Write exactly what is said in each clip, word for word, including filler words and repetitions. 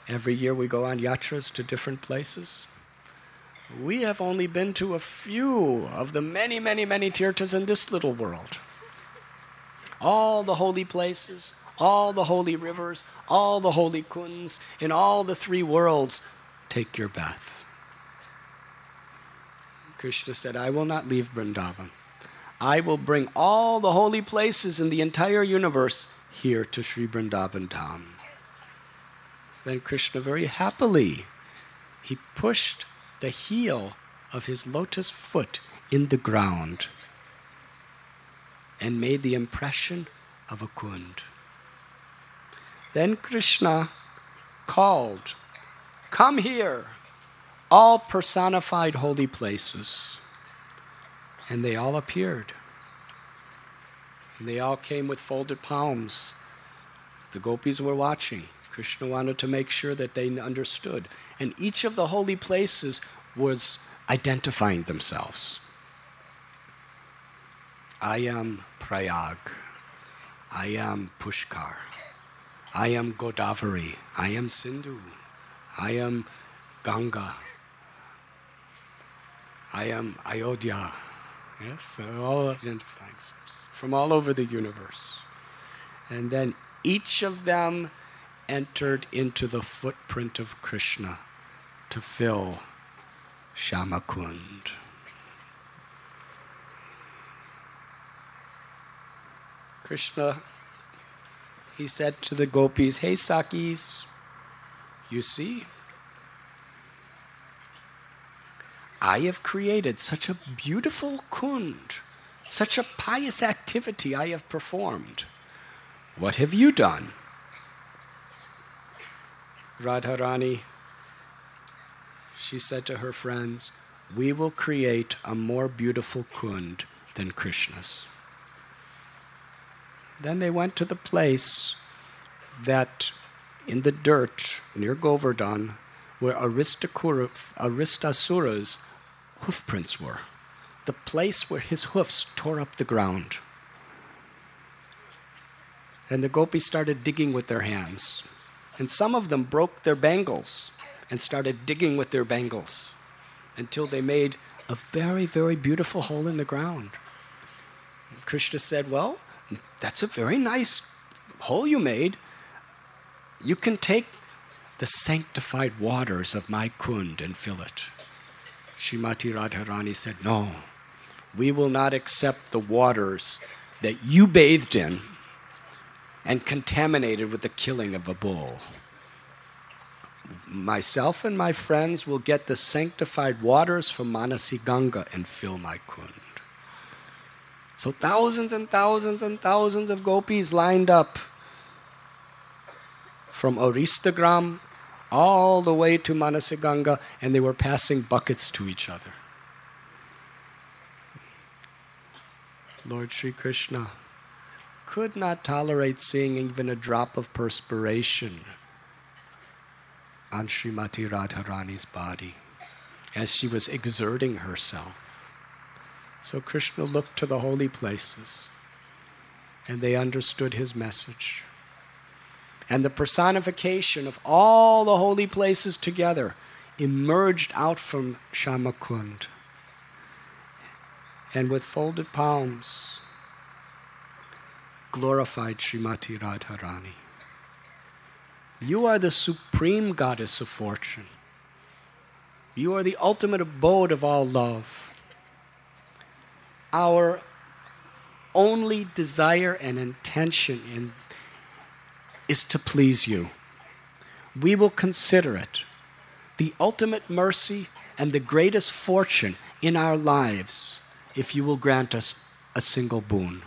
Every year we go on yatras to different places. We have only been to a few of the many, many, many tirthas in this little world. All the holy places, all the holy rivers, all the holy kunds, in all the three worlds, take your bath. Krishna said, I will not leave Vrindavan. I will bring all the holy places in the entire universe here to Sri Vrindavan Dham. Then Krishna very happily, he pushed the heel of his lotus foot in the ground and made the impression of a kund. Then Krishna called, come here, all personified holy places. And they all appeared. And they all came with folded palms. The gopis were watching. Krishna wanted to make sure that they understood. And each of the holy places was identifying themselves. I am Prayag. I am Pushkar. I am Godavari. I am Sindhu. I am Ganga. I am Ayodhya. Yes, they're all identifying themselves from all over the universe. And then each of them entered into the footprint of Krishna to fill Shyamakund. Krishna, he said to the gopis, hey Sakis, you see, I have created such a beautiful kund, such a pious activity I have performed. What have you done? Radharani, she said to her friends, we will create a more beautiful kund than Krishna's. Then they went to the place that in the dirt near Govardhan where Aristasura's hoofprints were. The place where his hoofs tore up the ground. And the gopis started digging with their hands. And some of them broke their bangles and started digging with their bangles until they made a very, very beautiful hole in the ground. And Krishna said, well, that's a very nice hole you made. You can take the sanctified waters of my kund and fill it. Srimati Radharani said, no, we will not accept the waters that you bathed in and contaminated with the killing of a bull. Myself and my friends will get the sanctified waters from Manasi Ganga and fill my kund. So thousands and thousands and thousands of gopis lined up from Aristagram all the way to Manasi Ganga, and they were passing buckets to each other. Lord Sri Krishna could not tolerate seeing even a drop of perspiration on Srimati Radharani's body as she was exerting herself. So Krishna looked to the holy places, and they understood his message. And the personification of all the holy places together emerged out from Shyamakund. And with folded palms, glorified Srimati Radharani. You are the supreme goddess of fortune. You are the ultimate abode of all love. Our only desire and intention in is to please you. We will consider it the ultimate mercy and the greatest fortune in our lives if you will grant us a single boon.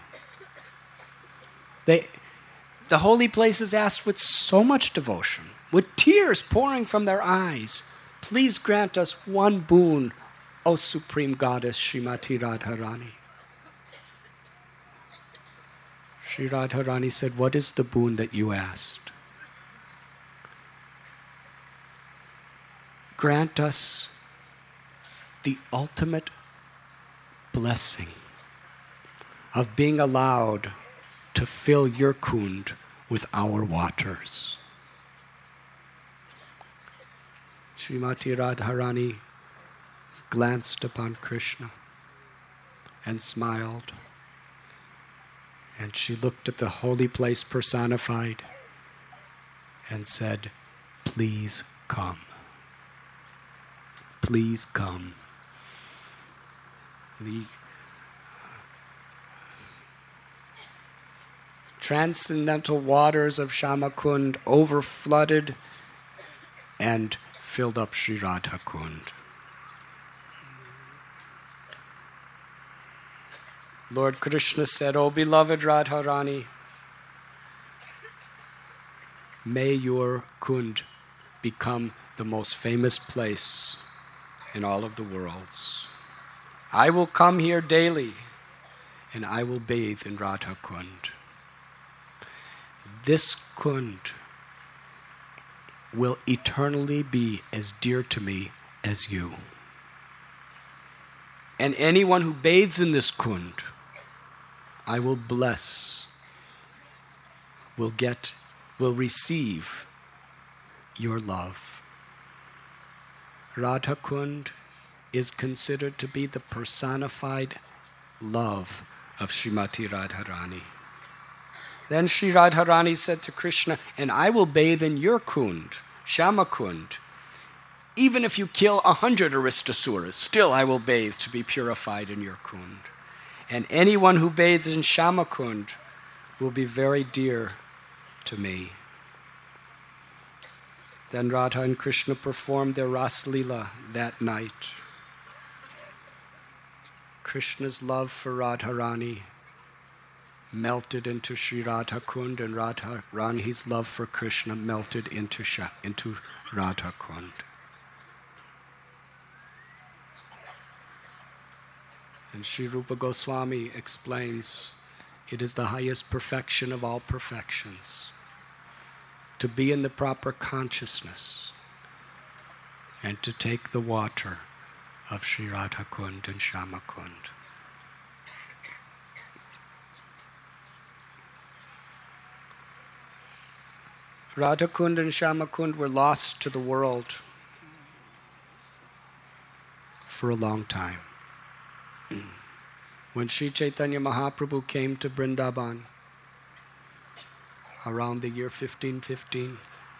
They, the holy places asked with so much devotion, with tears pouring from their eyes, please grant us one boon, O Supreme Goddess Srimati Radharani. Sri Radharani said, what is the boon that you asked? Grant us the ultimate blessing of being allowed to fill your kund with our waters. Srimati Radharani glanced upon Krishna and smiled. And she looked at the holy place personified and said, "Please come. Please come." The transcendental waters of Shamakund overflooded and filled up Sri Radha Kund. Lord Krishna said, "O beloved Radharani, may your Kund become the most famous place in all of the worlds. I will come here daily and I will bathe in Radha Kund. This Kund will eternally be as dear to me as you. And anyone who bathes in this Kund, I will bless, will get, will receive your love." Radha Kund is considered to be the personified love of Srimati Radharani. Then Sri Radharani said to Krishna, "And I will bathe in your Kund, Shamakund. Even if you kill a hundred Aristasuras, still I will bathe to be purified in your Kund. And anyone who bathes in Shamakund will be very dear to me." Then Radha and Krishna performed their Ras Leela that night. Krishna's love for Radharani melted into Sri Radha Kund, and Radharani's love for Krishna melted into, Sha, into Radha Kund. And Sri Rupa Goswami explains, it is the highest perfection of all perfections, to be in the proper consciousness and to take the water of Sri Radha Kund and Shama Kund. Radha Kund and Shama Kund were lost to the world for a long time. When Sri Chaitanya Mahaprabhu came to Vrindavan around the year fifteen fifteen,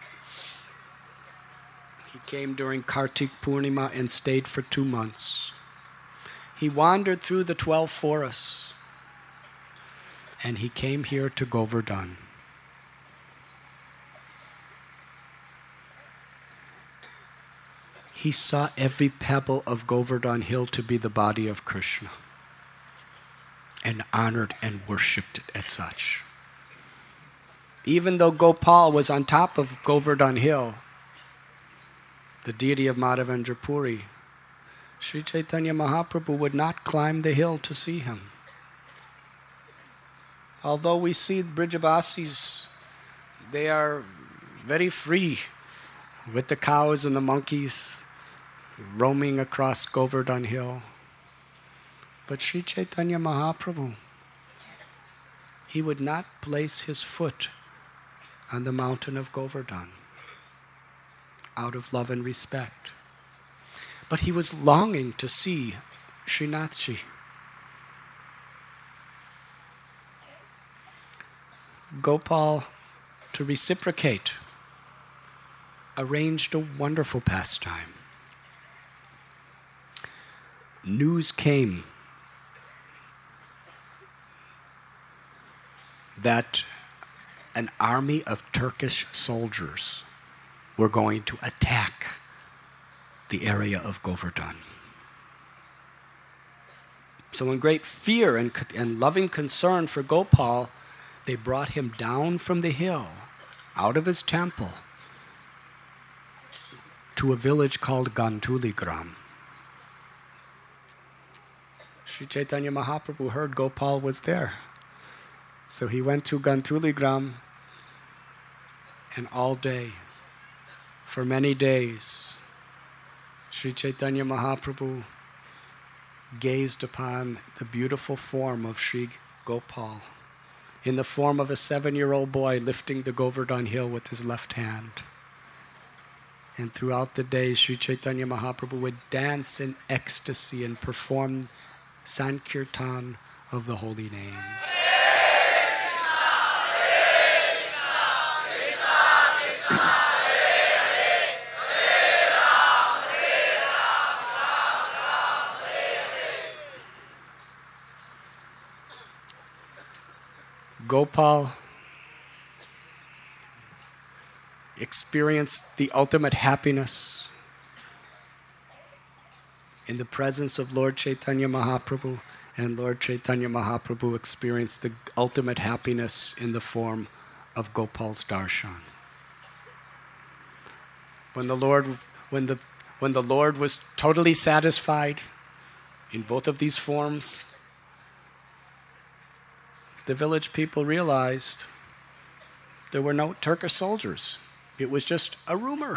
he came during Kartik Purnima and stayed for two months. He wandered through the twelve forests and he came here to Govardhan. He saw every pebble of Govardhan Hill to be the body of Krishna and honored and worshipped it as such. Even though Gopal was on top of Govardhan Hill, the deity of Madhavendra Puri, Sri Chaitanya Mahaprabhu would not climb the hill to see him. Although we see Brijavasis, they are very free with the cows and the monkeys roaming across Govardhan Hill. But Sri Chaitanya Mahaprabhu, he would not place his foot on the mountain of Govardhan out of love and respect. But he was longing to see Srinathji. Gopal, to reciprocate, arranged a wonderful pastime. News came that an army of Turkish soldiers were going to attack the area of Govardhan. So in great fear and, and loving concern for Gopal, they brought him down from the hill, out of his temple, to a village called Gantuligram. Sri Chaitanya Mahaprabhu heard Gopal was there. So he went to Gantuligram, and all day, for many days, Sri Chaitanya Mahaprabhu gazed upon the beautiful form of Sri Gopal in the form of a seven-year-old boy lifting the Govardhan Hill with his left hand. And throughout the day, Sri Chaitanya Mahaprabhu would dance in ecstasy and perform Sankirtan of the holy names. Gopal experienced the ultimate happiness in the presence of Lord Chaitanya Mahaprabhu, and Lord Chaitanya Mahaprabhu experienced the ultimate happiness in the form of Gopal's darshan. When the Lord, when the, when the Lord was totally satisfied in both of these forms, the village people realized there were no Turkish soldiers. It was just a rumor.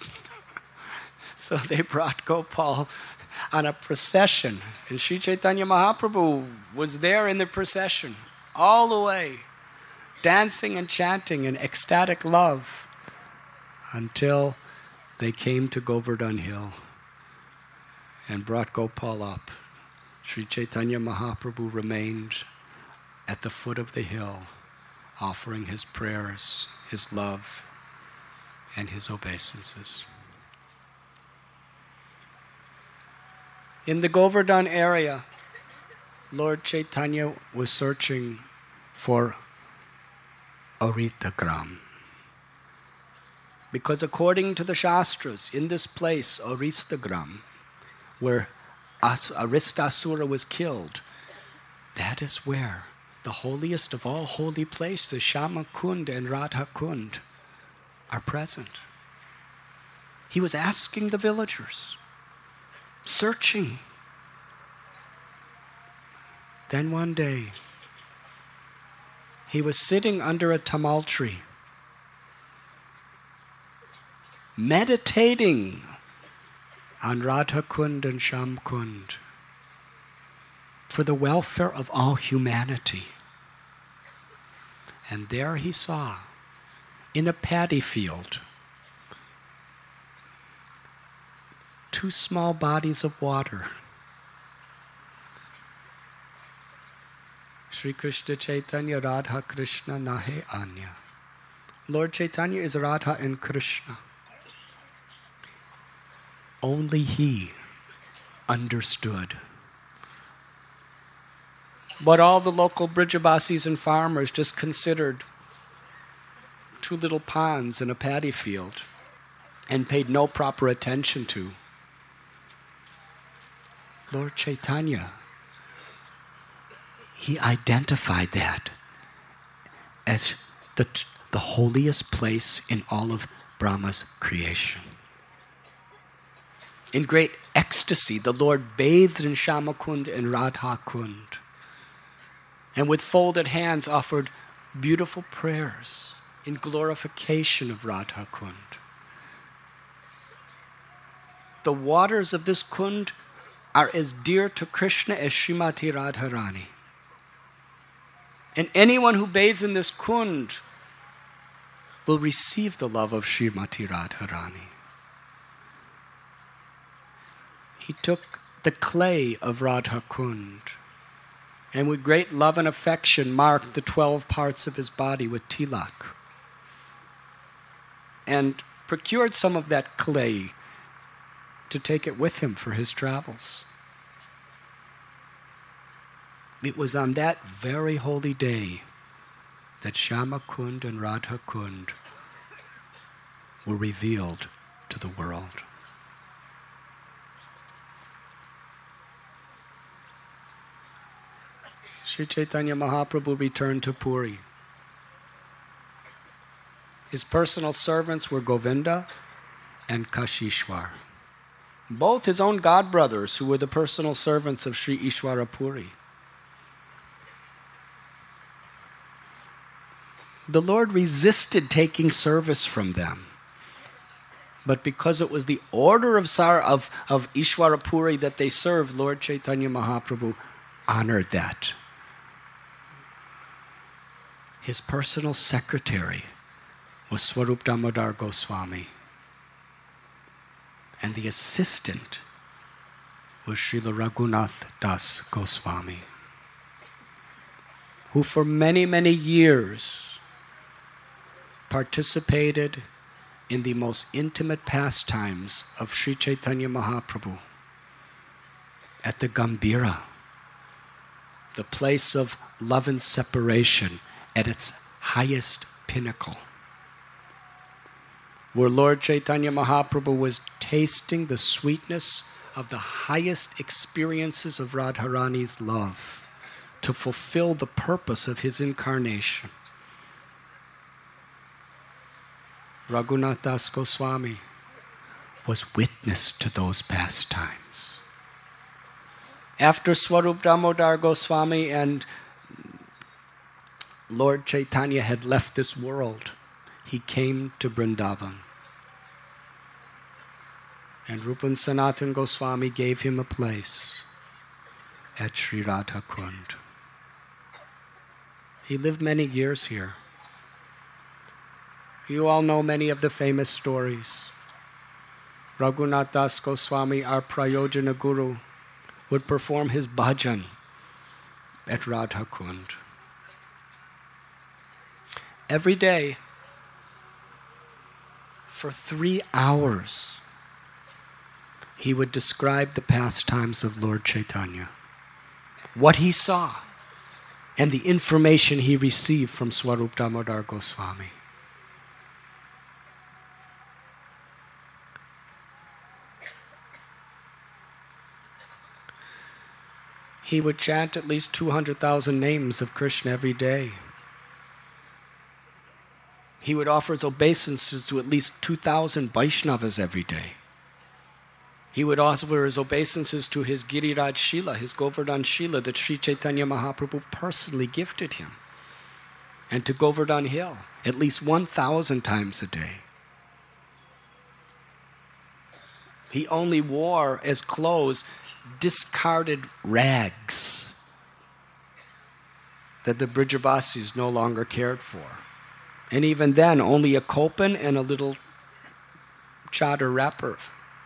So they brought Gopal on a procession. And Sri Chaitanya Mahaprabhu was there in the procession, all the way, dancing and chanting in ecstatic love, until they came to Govardhan Hill and brought Gopal up. Sri Chaitanya Mahaprabhu remained at the foot of the hill, offering his prayers, his love, and his obeisances. In the Govardhan area, Lord Chaitanya was searching for Oritagram. Because according to the Shastras, in this place, Oritagram, where As- Aristasura was killed, that is where the holiest of all holy places, Shama Kund and Radha Kund, are present. He was asking the villagers, searching. Then one day, he was sitting under a tamal tree, meditating on Radha Kund and Sham Kund for the welfare of all humanity. And there he saw, in a paddy field, two small bodies of water. Sri Krishna Chaitanya, Radha Krishna, Nahe Anya. Lord Chaitanya is Radha and Krishna. Only he understood. But all the local Brijabasis and farmers just considered two little ponds in a paddy field and paid no proper attention to. Lord Chaitanya, he identified that as the, the holiest place in all of Brahma's creation. In great ecstasy, the Lord bathed in Shama Kund and Radha Kund, and with folded hands offered beautiful prayers in glorification of Radha Kund. The waters of this Kund are as dear to Krishna as Srimati Radharani. And anyone who bathes in this Kund will receive the love of Srimati Radharani. He took the clay of Radha Kund and with great love and affection marked the twelve parts of his body with tilak, and procured some of that clay to take it with him for his travels. It was on that very holy day that Shama Kund and Radha Kund were revealed to the world. Sri Chaitanya Mahaprabhu returned to Puri. His personal servants were Govinda and Kashishwar, both his own godbrothers who were the personal servants of Sri Ishwara Puri. The Lord resisted taking service from them, but because it was the order of, Sar, of, of Ishwara Puri that they served, Lord Chaitanya Mahaprabhu honored that. His personal secretary was Swarup Damodar Goswami. And the assistant was Srila Raghunath Das Goswami, who for many, many years participated in the most intimate pastimes of Sri Chaitanya Mahaprabhu at the Gambhira, the place of love and separation at its highest pinnacle, where Lord Chaitanya Mahaprabhu was tasting the sweetness of the highest experiences of Radharani's love to fulfill the purpose of his incarnation. Raghunath Das Goswami was witness to those pastimes. After Swarup Damodar Goswami and Lord Chaitanya had left this world, he came to Vrindavan. And Rupan Sanatan Goswami gave him a place at Sri Radha Kund. He lived many years here. You all know many of the famous stories. Raghunath Das Goswami, our Prayojana Guru, would perform his bhajan at Radha Kund. Every day, for three hours, he would describe the pastimes of Lord Chaitanya, what he saw, and the information he received from Swarup Damodar Goswami. He would chant at least two hundred thousand names of Krishna every day. He would offer his obeisances to at least two thousand Vaishnavas every day. He would offer his obeisances to his Giriraj Shila, his Govardhan Shila that Sri Chaitanya Mahaprabhu personally gifted him. And to Govardhan Hill, at least one thousand times a day. He only wore as clothes discarded rags that the Brijabasis no longer cared for. And even then, only a kopan and a little chadar wrapper.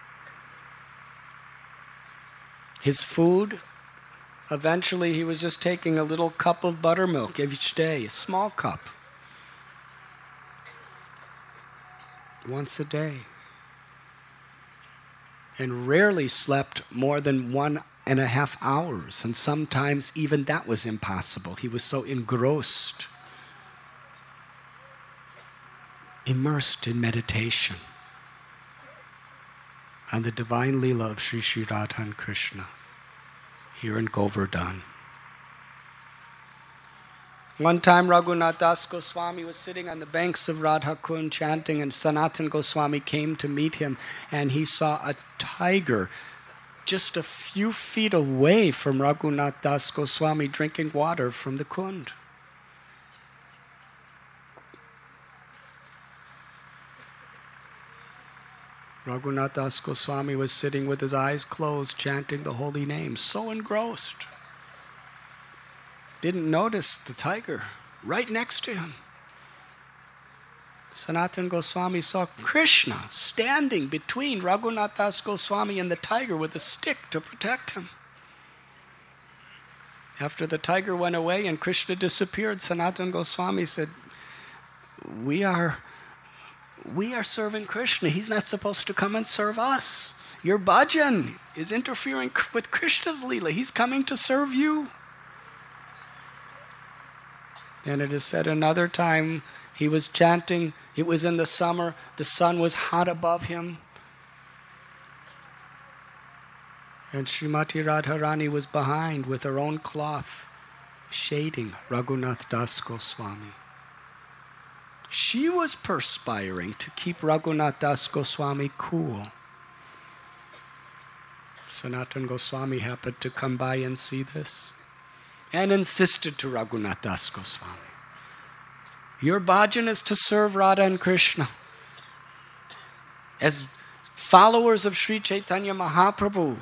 His food, eventually he was just taking a little cup of buttermilk each day, a small cup, once a day. And rarely slept more than one and a half hours, and sometimes even that was impossible. He was so engrossed, immersed in meditation on the divine Leela of Sri Sri Radha and Krishna here in Govardhan. One time Raghunath Das Goswami was sitting on the banks of Radha Kund chanting, and Sanatan Goswami came to meet him, and he saw a tiger just a few feet away from Raghunath Das Goswami drinking water from the Kund. Raghunath Das Goswami was sitting with his eyes closed, chanting the holy names, so engrossed. Didn't notice the tiger right next to him. Sanatan Goswami saw Krishna standing between Raghunath Das Goswami and the tiger with a stick to protect him. After the tiger went away and Krishna disappeared, Sanatan Goswami said, we are, we are serving Krishna. He's not supposed to come and serve us. Your bhajan is interfering with Krishna's Leela. He's coming to serve you. And it is said another time he was chanting, it was in the summer, the sun was hot above him. And Srimati Radharani was behind with her own cloth, shading Raghunath Das Goswami. She was perspiring to keep Raghunath Das Goswami cool. Sanatan Goswami happened to come by and see this, and insisted to Raghunath Das Goswami, your bhajan is to serve Radha and Krishna. As followers of Sri Chaitanya Mahaprabhu,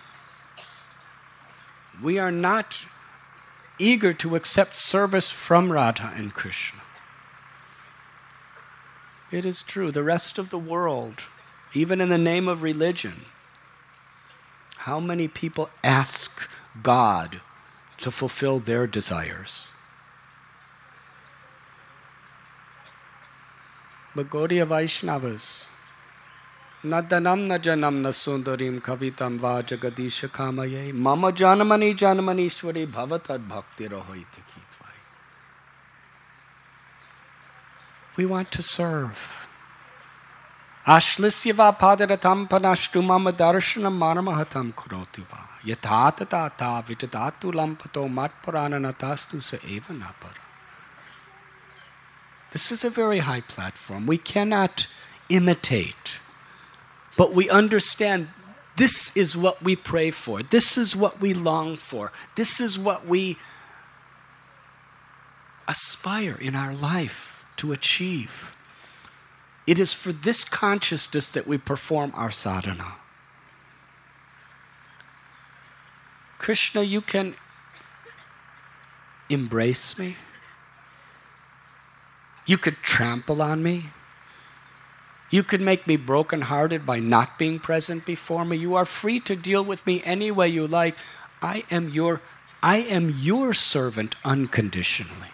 we are not eager to accept service from Radha and Krishna. It is true, the rest of the world even in the name of religion. How many people ask God to fulfill their desires? But Gaudiya Vaishnavas, na dhanam na janam na sundarim kavitam va jagadisha kamaye mama janamani janamanishwari bhavatad bhakti rahoiti kitvai. We want to serve. Ashlisyava padaratam panashtu mama darshanam manamahatam kurotiva yathatata ta vitadatu lampato matparananatastu sa eva napara. This is a very high platform. We cannot imitate, but we understand this is what we pray for. This is what we long for. This is what we aspire in our life to achieve. It is for this consciousness that we perform our sadhana. Krishna, you can embrace me. You could trample on me. You could make me brokenhearted by not being present before me. You are free to deal with me any way you like. I am your, I am your servant unconditionally.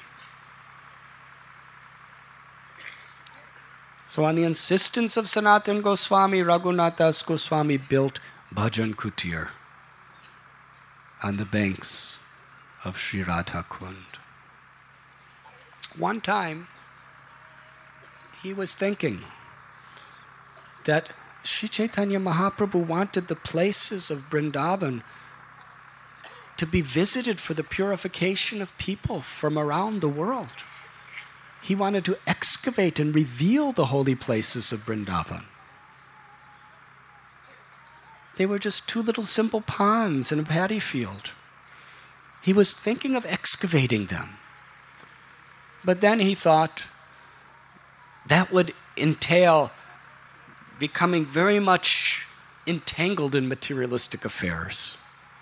So on the insistence of Sanatana Goswami, Raghunath Das Goswami built Bhajan Kutir on the banks of Sri Radha Kund. One time, he was thinking that Sri Chaitanya Mahaprabhu wanted the places of Vrindavan to be visited for the purification of people from around the world. He wanted to excavate and reveal the holy places of Vrindavan. They were just two little simple ponds in a paddy field. He was thinking of excavating them. But then he thought that would entail becoming very much entangled in materialistic affairs.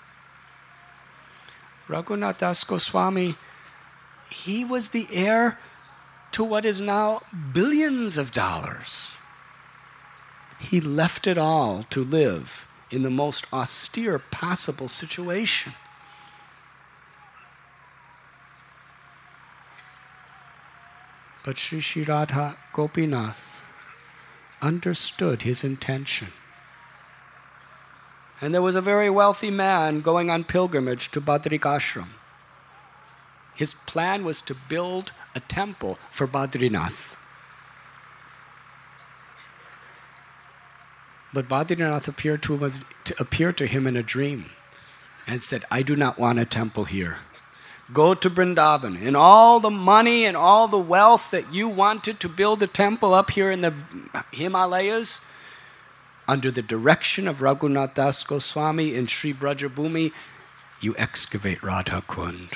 Raghunath Das Goswami, he was the heir to what is now billions of dollars. He left it all to live in the most austere possible situation. But Sri Sri Radha Gopinath understood his intention. And there was a very wealthy man going on pilgrimage to Badrik Ashram. His plan was to build a temple for Badrinath. But Badrinath appeared to him, to appear to him in a dream and said, I do not want a temple here. Go to Vrindavan, and all the money and all the wealth that you wanted to build a temple up here in the Himalayas, under the direction of Raghunath Das Goswami in Sri Brajabhumi, you excavate Radha Kund.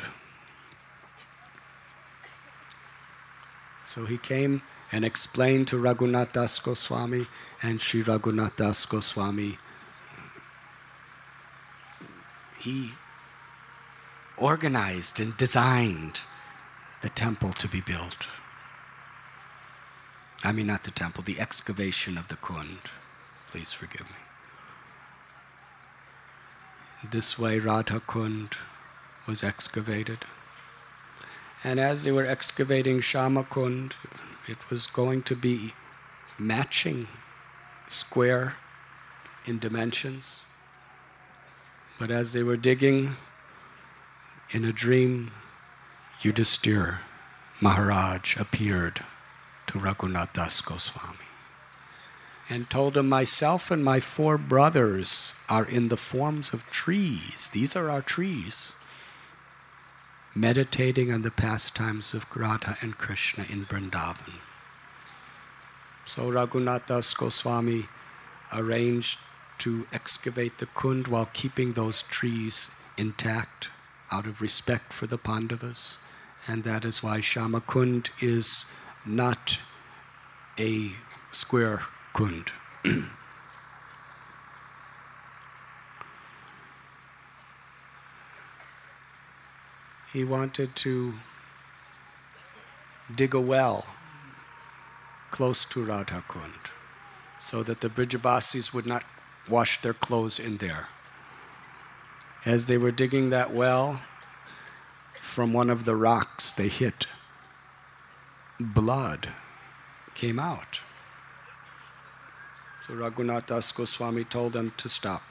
So he came and explained to Raghunath Das Goswami, and Sri Raghunath Das Goswami, he organized and designed the temple to be built. I mean, not the temple, the excavation of the Kund. Please forgive me. This way Radha Kund was excavated. And as they were excavating Shama Kund, it was going to be matching, square in dimensions. But as they were digging, in a dream, Yudhisthira Maharaj appeared to Raghunath Das Goswami and told him, myself and my four brothers are in the forms of trees. These are our trees, meditating on the pastimes of Radha and Krishna in Vrindavan. So Raghunath Das Goswami arranged to excavate the Kund while keeping those trees intact out of respect for the Pandavas. And that is why Shama Kund is not a square Kund. He wanted to dig a well close to Radha Kund. so that the Brijabasis would not wash their clothes in there. As they were digging that well, from one of the rocks they hit, blood came out. So Raghunath Das Goswami told them to stop.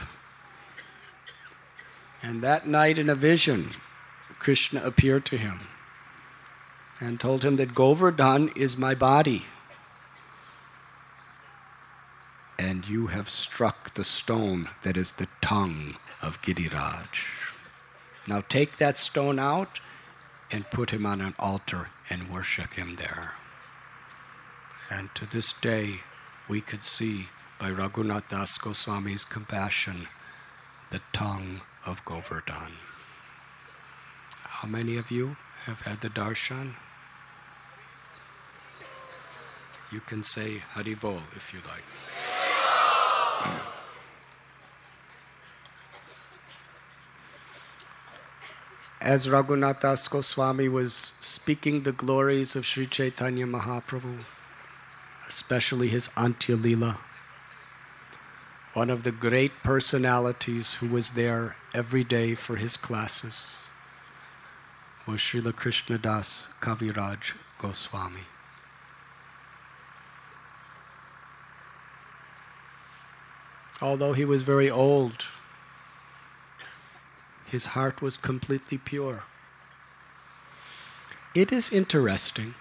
And that night in a vision, Krishna appeared to him and told him that Govardhan is my body. And you have struck the stone that is the tongue of Giriraj. Now take that stone out and put him on an altar and worship him there. And to this day, we could see by Raghunath Das Goswami's compassion the tongue of Govardhan. How many of you have had the darshan? You can say Hari Bol if you like. As Raghunath Das Goswami was speaking the glories of Sri Chaitanya Mahaprabhu, especially his Antya Leela, one of the great personalities who was there every day for his classes was Srila Krishnadas Kaviraj Goswami. Although he was very old, his heart was completely pure. It is interesting.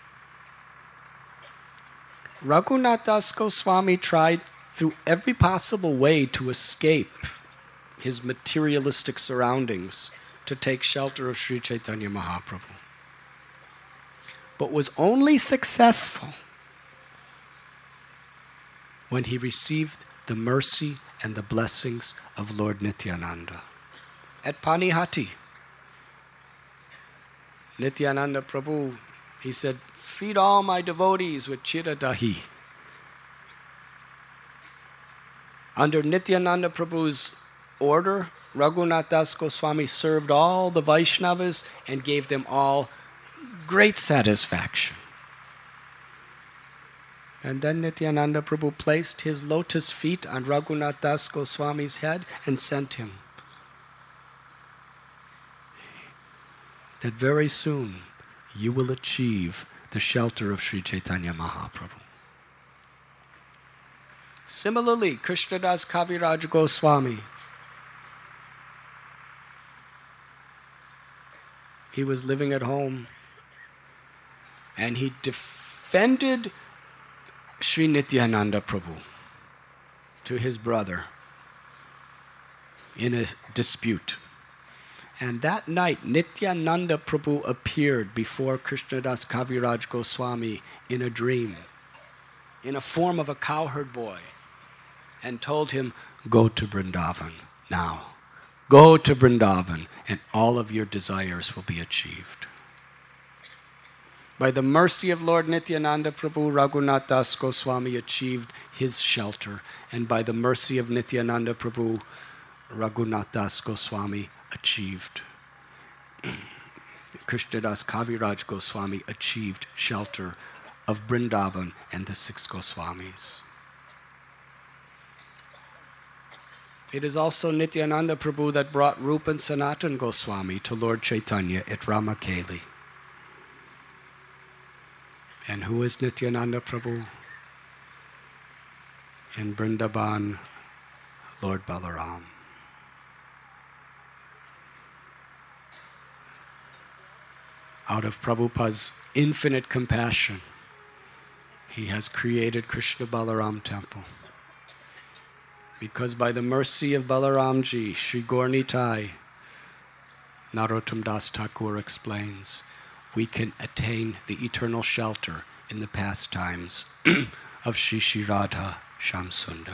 Raghunath Das Goswami tried through every possible way to escape his materialistic surroundings to take shelter of Sri Chaitanya Mahaprabhu, but was only successful when he received the mercy and the blessings of Lord Nityananda. At Panihati, Nityananda Prabhu, he said, feed all my devotees with chira dahi. Under Nityananda Prabhu's order, Raghunath Das Goswami served all the Vaishnavas and gave them all great satisfaction. And then Nityananda Prabhu placed his lotus feet on Raghunath Das Goswami's head and sent him. That very soon you will achieve the shelter of Sri Chaitanya Mahaprabhu. Similarly, Krishnadas Kaviraj Goswami, he was living at home and he defended Sri Nityananda Prabhu to his brother in a dispute. And that night, Nityananda Prabhu appeared before Krishnadas Kaviraj Goswami in a dream, in a form of a cowherd boy, and told him, go to Vrindavan now. Go to Vrindavan and all of your desires will be achieved. By the mercy of Lord Nityananda Prabhu, Raghunath Das Goswami achieved his shelter. And by the mercy of Nityananda Prabhu, Raghunath Das Goswami achieved. Krishnadas Kaviraj Goswami achieved shelter of Vrindavan and the six Goswamis. It is also Nityananda Prabhu that brought Rupa and Sanatan Goswami to Lord Chaitanya at Ramakeli. And who is Nityananda Prabhu? In Vrindavan, Lord Balaram. Out of Prabhupada's infinite compassion, he has created Krishna Balaram Temple. Because by the mercy of Balaramji, Sri Gaur-Nitai, Narottam Das Thakur explains, we can attain the eternal shelter in the pastimes of Shri Shri Radha Shamsundar.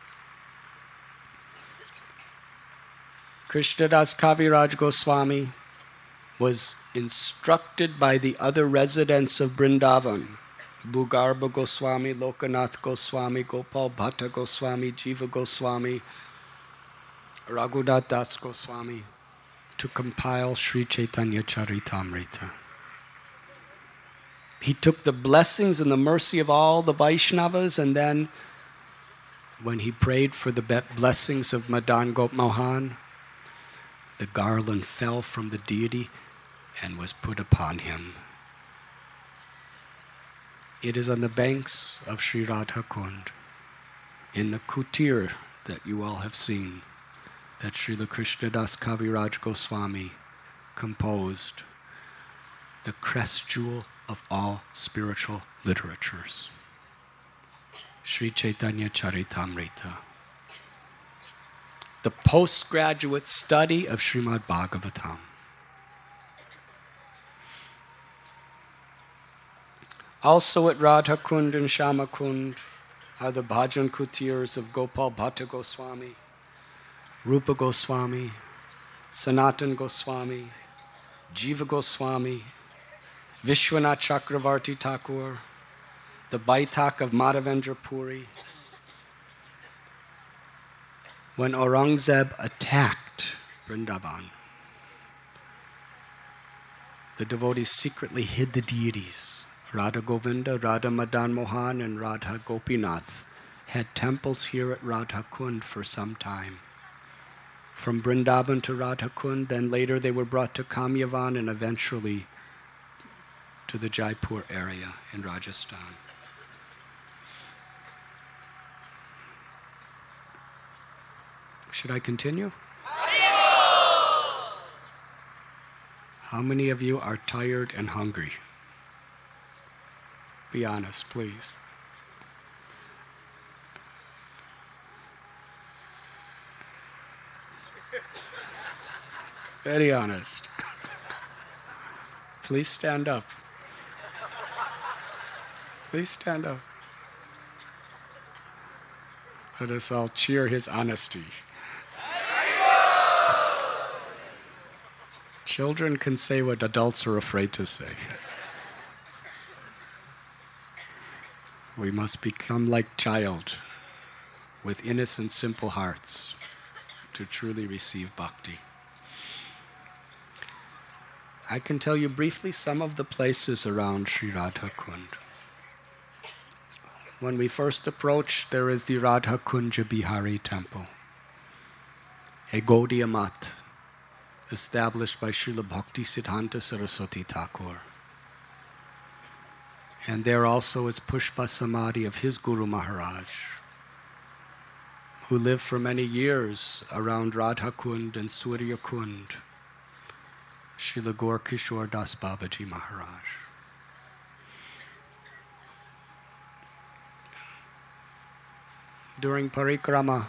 Krishnadas Kaviraj Goswami was instructed by the other residents of Vrindavan, Bhugarbha Goswami, Lokanath Goswami, Gopal Bhatta Goswami, Jiva Goswami, Raghunath Das Goswami, to compile Sri Chaitanya Charitamrita. He took the blessings and the mercy of all the Vaishnavas and then when he prayed for the blessings of Madan Gop Mohan, the garland fell from the deity and was put upon him. It is on the banks of Sri Radha Kund, in the kutir that you all have seen, that Srila Krishnadas Kaviraj Goswami composed the crest jewel of all spiritual literatures, Sri Chaitanya Charitamrita, the postgraduate study of Srimad Bhagavatam. Also at Radha Kund and Shama Kund are the bhajan kutirs of Gopal Bhatta Goswami, Rupa Goswami, Sanatan Goswami, Jiva Goswami, Vishwanath Chakravarti Thakur, the Baitak of Madhavendra Puri. When Aurangzeb attacked Vrindavan, the devotees secretly hid the deities. Radha Govinda, Radha Madan Mohan, and Radha Gopinath had temples here at Radha Kund for some time. From Vrindavan to Radha Kund, then later they were brought to Kamyavan and eventually to the Jaipur area in Rajasthan. Should I continue? How many of you are tired and hungry? Be honest, please. Very honest. Please stand up. Please stand up. Let us all cheer his honesty. Children can say what adults are afraid to say. We must become like child with innocent, simple hearts to truly receive bhakti. I can tell you briefly some of the places around Sri Radha Kund. When we first approach, there is the Radha Kunja Bihari temple, a Gaudiya Math established by Srila Bhakti Siddhanta Saraswati Thakur. And there also is Pushpa Samadhi of his Guru Maharaj, who lived for many years around Radha Kund and Surya Kund, Srila Gaur Kishore Das Babaji Maharaj. During Parikrama,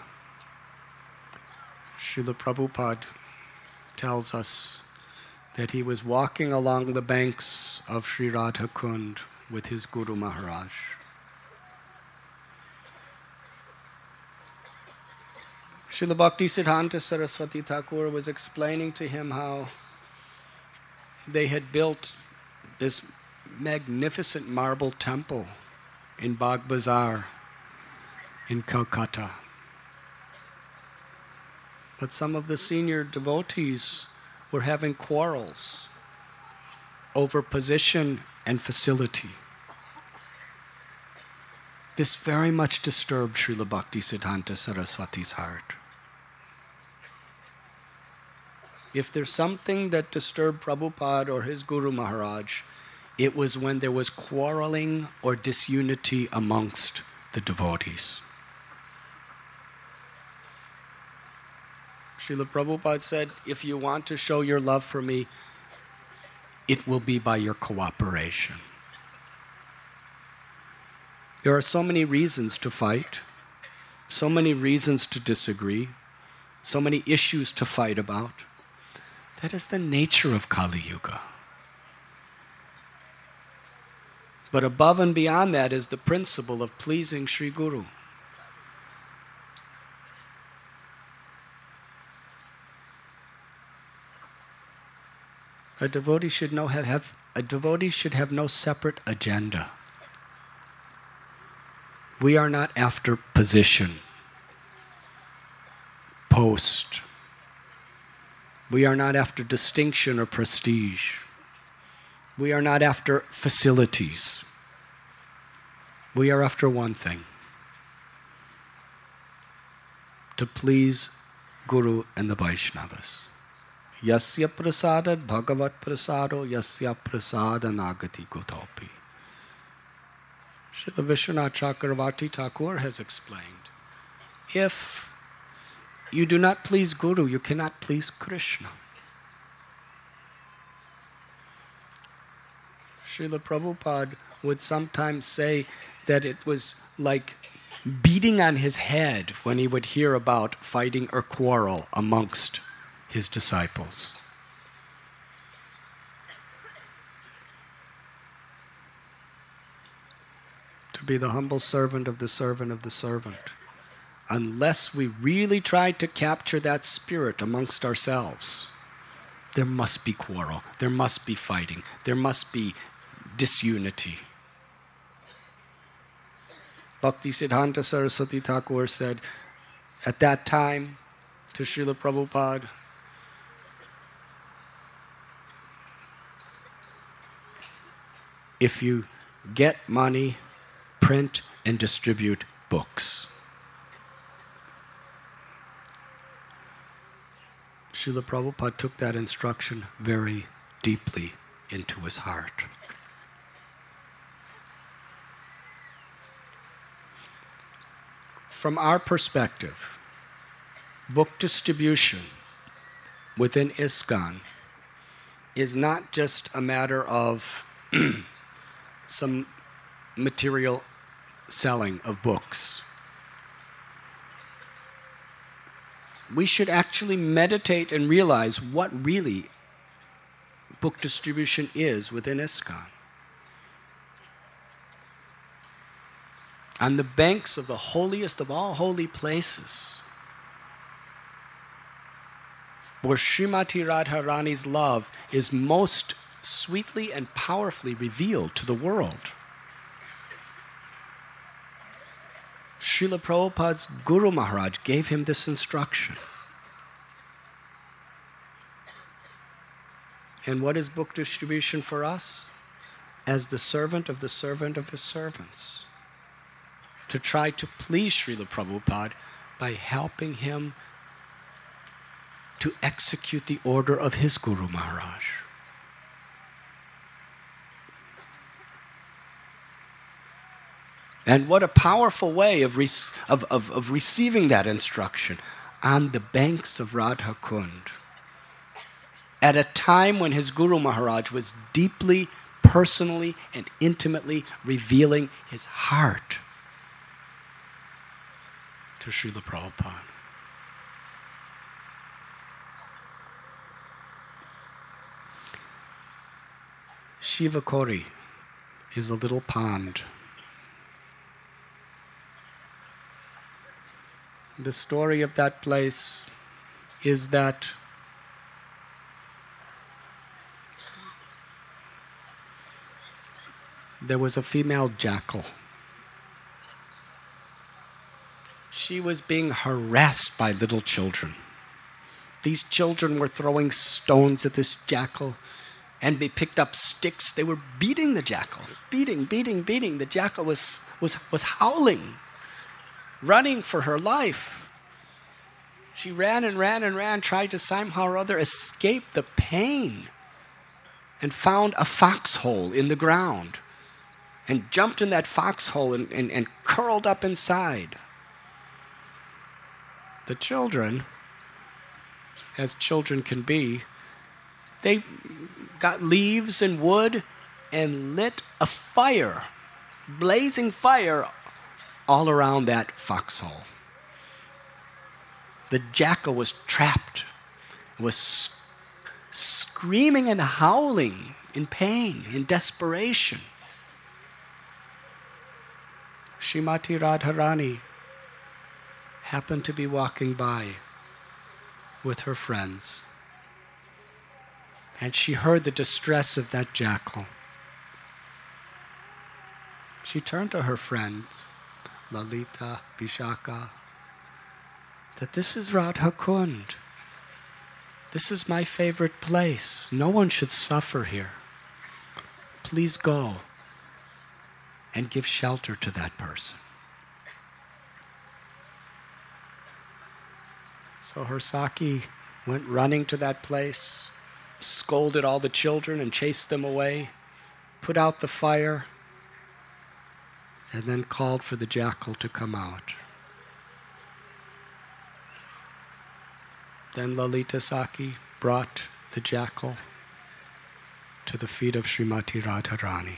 Srila Prabhupada tells us that he was walking along the banks of Sri Radha Kund with his Guru Maharaj. Srila Bhakti Siddhanta Saraswati Thakur was explaining to him how they had built this magnificent marble temple in Bagh Bazar in Calcutta. But some of the senior devotees were having quarrels over position and facility. This very much disturbed Srila Bhakti Siddhanta Saraswati's heart. If there's something that disturbed Prabhupada or his Guru Maharaj, it was when there was quarreling or disunity amongst the devotees. Srila Prabhupada said, if you want to show your love for me, it will be by your cooperation. There are so many reasons to fight, so many reasons to disagree, so many issues to fight about. That is the nature of Kali Yuga. But above and beyond that is the principle of pleasing Sri Guru. A devotee should know have, have a devotee should have no separate agenda. We are not after position, post. We are not after distinction or prestige. We are not after facilities. We are after one thing: to please Guru and the Vaishnavas. Yasya prasadad bhagavat prasado yasya prasada nagati gotopi. Srila Vishwanath Chakravarti Thakur has explained, if you do not please Guru, you cannot please Krishna. Srila Prabhupada would sometimes say that it was like beating on his head when he would hear about fighting or quarrel amongst his disciples. To be the humble servant of the servant of the servant. Unless we really try to capture that spirit amongst ourselves, there must be quarrel, there must be fighting, there must be disunity. Bhakti Siddhanta Saraswati Thakur said at that time to Srila Prabhupada, if you get money, print and distribute books. Srila Prabhupada took that instruction very deeply into his heart. From our perspective, book distribution within ISKCON is not just a matter of some material selling of books. We should actually meditate and realize what really book distribution is within ISKCON. On the banks of the holiest of all holy places, where Srimati Radharani's love is most sweetly and powerfully revealed to the world. Srila Prabhupada's Guru Maharaj gave him this instruction. And what is book distribution for us? As the servant of the servant of his servants. To try to please Srila Prabhupada by helping him to execute the order of his Guru Maharaj. And what a powerful way of, re- of, of, of receiving that instruction on the banks of Radha Kund. At a time when his Guru Maharaj was deeply, personally, and intimately revealing his heart to Srila Prabhupada. Shivakori is a little pond. The story of that place is that there was a female jackal. She was being harassed by little children. These children were throwing stones at this jackal, and they picked up sticks. They were beating the jackal, beating, beating, beating. The jackal was, was, was howling, running for her life. She ran and ran and ran, tried to somehow or other escape the pain, and found a foxhole in the ground, and jumped in that foxhole and, and, and curled up inside. The children, as children can be, they got leaves and wood and lit a fire, blazing fire, all around that foxhole. The jackal was trapped, was screaming and howling in pain, in desperation. Srimati Radharani happened to be walking by with her friends, and she heard the distress of that jackal. She turned to her friends, Lalita, Vishaka, that this is Radha Kund. This is my favorite place. No one should suffer here. Please go and give shelter to that person. So her Saki went running to that place, scolded all the children and chased them away, put out the fire, and then called for the jackal to come out. Then Lalita Saki brought the jackal to the feet of Srimati Radharani.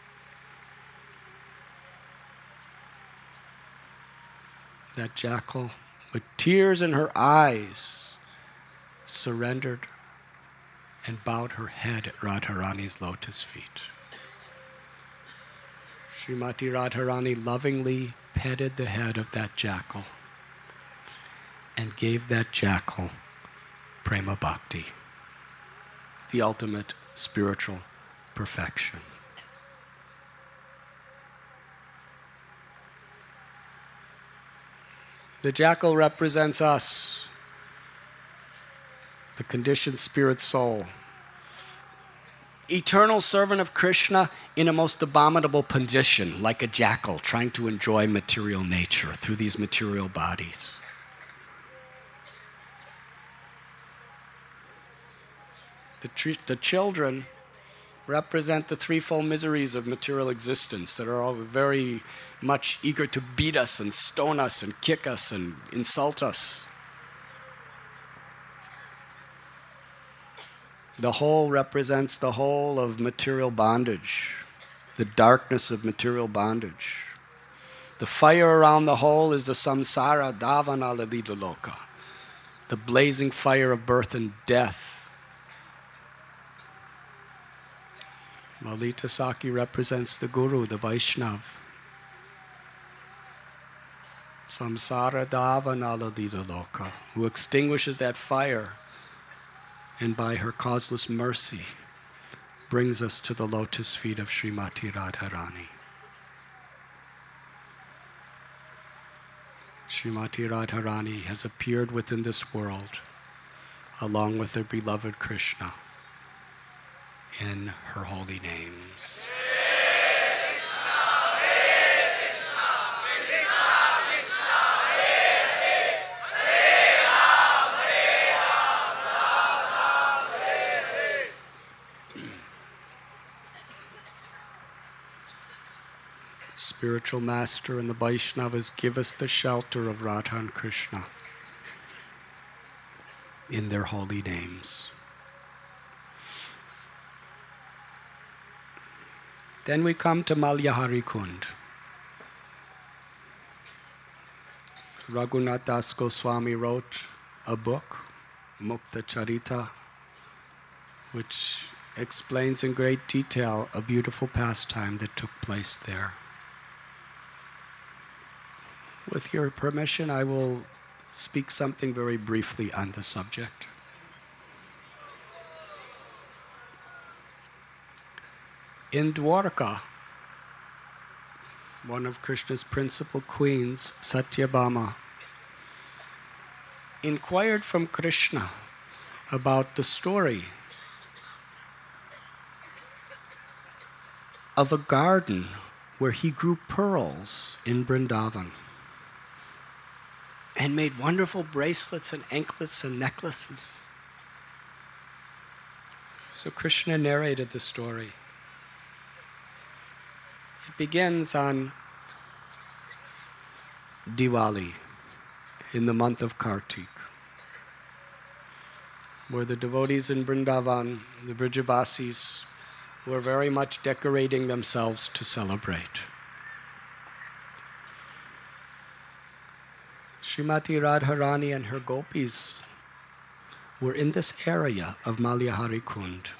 That jackal, with tears in her eyes, surrendered and bowed her head at Radharani's lotus feet. Srimati Radharani lovingly petted the head of that jackal and gave that jackal prema bhakti, the ultimate spiritual perfection. The jackal represents us, the conditioned spirit soul, eternal servant of Krishna in a most abominable condition, like a jackal trying to enjoy material nature through these material bodies. The, tr- the children represent the threefold miseries of material existence that are all very much eager to beat us and stone us and kick us and insult us. The whole represents the whole of material bondage, the darkness of material bondage. The fire around the whole is the samsara davana lalilaloka, the blazing fire of birth and death. Lalita Saki represents the Guru, the Vaishnav. Samsara davana lalilaloka, who extinguishes that fire and by her causeless mercy brings us to the lotus feet of Srimati Radharani. Srimati Radharani has appeared within this world along with her beloved Krishna in her holy names. Spiritual master and the Vaishnavas give us the shelter of Radha and Krishna in their holy names. Then we come to Malyahari Kund. Raghunath Das Goswami wrote a book, Mukta Charita, which explains in great detail a beautiful pastime that took place there. With your permission, I will speak something very briefly on the subject. In Dwarka, one of Krishna's principal queens, Satyabhama, inquired from Krishna about the story of a garden where he grew pearls in Vrindavan and made wonderful bracelets and anklets and necklaces. So Krishna narrated the story. It begins on Diwali, in the month of Kartik, where the devotees in Vrindavan, the Vrijavasis, were very much decorating themselves to celebrate. Srimati Radharani and her gopis were in this area of Malyahari Kund.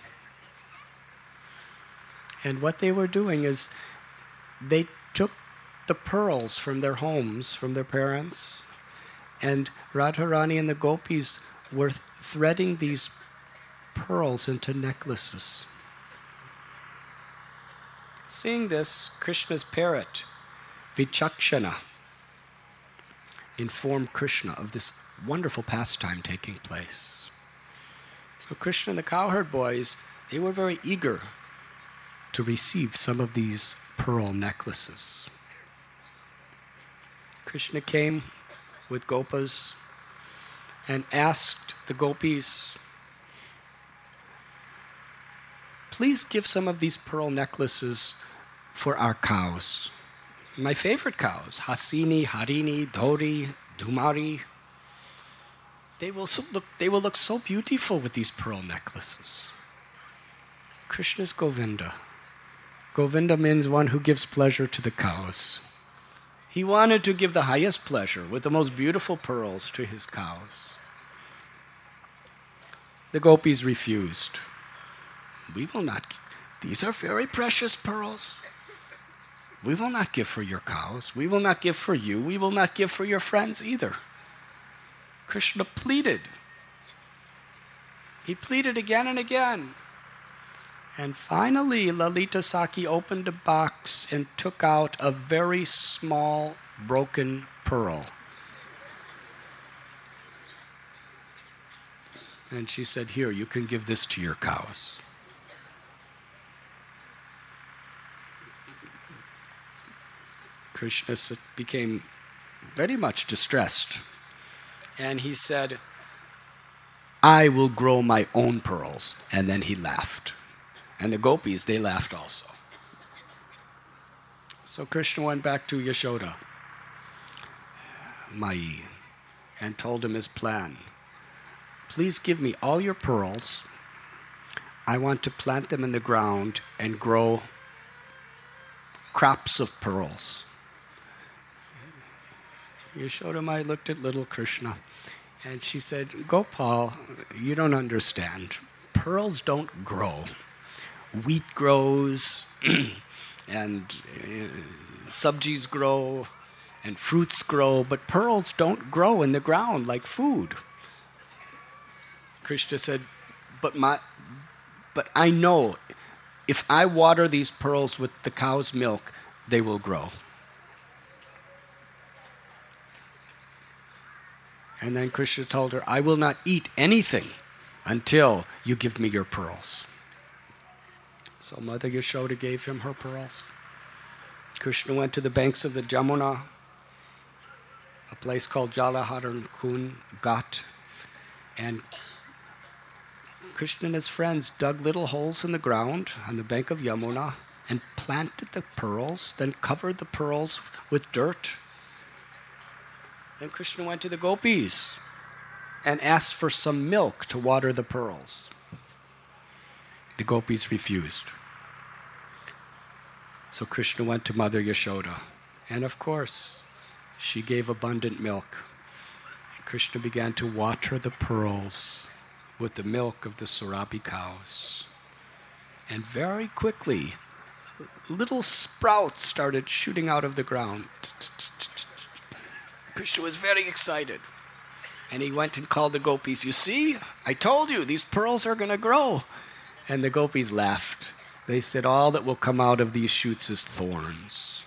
And what they were doing is they took the pearls from their homes, from their parents, and Radharani and the gopis were threading these pearls into necklaces. Seeing this, Krishna's parrot, Vichakshana, informed Krishna of this wonderful pastime taking place. So Krishna and the cowherd boys, they were very eager to receive some of these pearl necklaces. Krishna came with gopas, and asked the gopis, please give some of these pearl necklaces for our cows. My favorite cows, Hasini, Harini, Dhori, Dhumari. They will so look, they will look so beautiful with these pearl necklaces. Krishna's Govinda. Govinda means one who gives pleasure to the cows. He wanted to give the highest pleasure with the most beautiful pearls to his cows. The gopis refused. We will not, these are very precious pearls. We will not give for your cows. We will not give for you. We will not give for your friends either. Krishna pleaded. He pleaded again and again. And finally, Lalita Saki opened a box and took out a very small, broken pearl. And she said, here, you can give this to your cows. Krishna became very much distressed. And he said, I will grow my own pearls. And then he laughed. And the gopis, they laughed also. So Krishna went back to Yashoda, Mai, and told him his plan. Please give me all your pearls. I want to plant them in the ground and grow crops of pearls. Yashoda Mai looked at little Krishna and she said, Gopal, you don't understand. Pearls don't grow. Wheat grows, and uh, sabjis grow, and fruits grow, but pearls don't grow in the ground like food. Krishna said, but my, but I know if I water these pearls with the cow's milk, they will grow. And then Krishna told her, I will not eat anything until you give me your pearls. So Mother Yashoda gave him her pearls. Krishna went to the banks of the Jamuna, a place called Jalaharan Kun Ghat, and Krishna and his friends dug little holes in the ground on the bank of Yamuna and planted the pearls, then covered the pearls with dirt. Then Krishna went to the gopis and asked for some milk to water the pearls. The gopis refused. So Krishna went to Mother Yashoda. And of course, she gave abundant milk. And Krishna began to water the pearls with the milk of the Surabhi cows. And very quickly, little sprouts started shooting out of the ground. Krishna was very excited. And he went and called the gopis. You see, I told you, these pearls are going to grow. And the gopis laughed. They said, all that will come out of these shoots is thorns.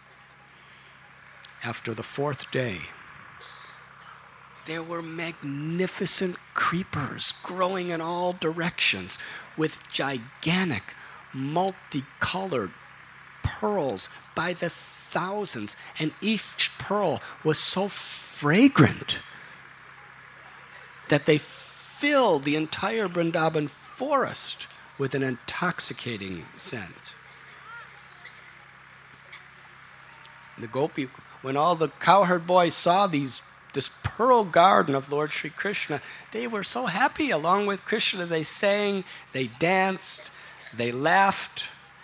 After the fourth day, there were magnificent creepers growing in all directions with gigantic, multicolored pearls by the thousands. And each pearl was so fragrant that they filled the entire Vrindavan forest with an intoxicating scent. The gopi, when all the cowherd boys saw these, this pearl garden of Lord Sri Krishna, they were so happy along with Krishna. They sang, they danced, they laughed.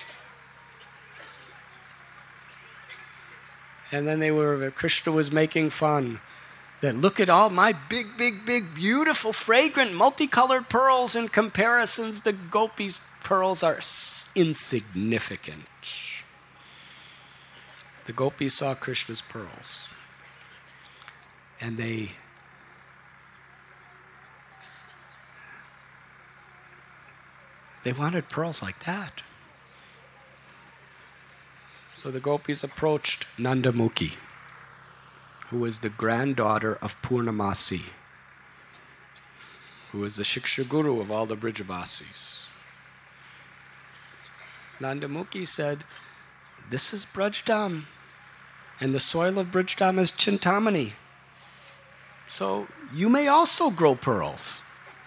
And then they were, Krishna was making fun. That look at all my big, big, big, beautiful, fragrant, multicolored pearls. In comparisons, the gopis' pearls are insignificant. The gopis saw Krishna's pearls. And they they wanted pearls like that. So the gopis approached Nandamukhi, who was the granddaughter of Purnamasi, who was the Shiksha Guru of all the Brijavasis. Nandamukhi said, this is Brajdam, and the soil of Brajdam is Chintamani. So you may also grow pearls.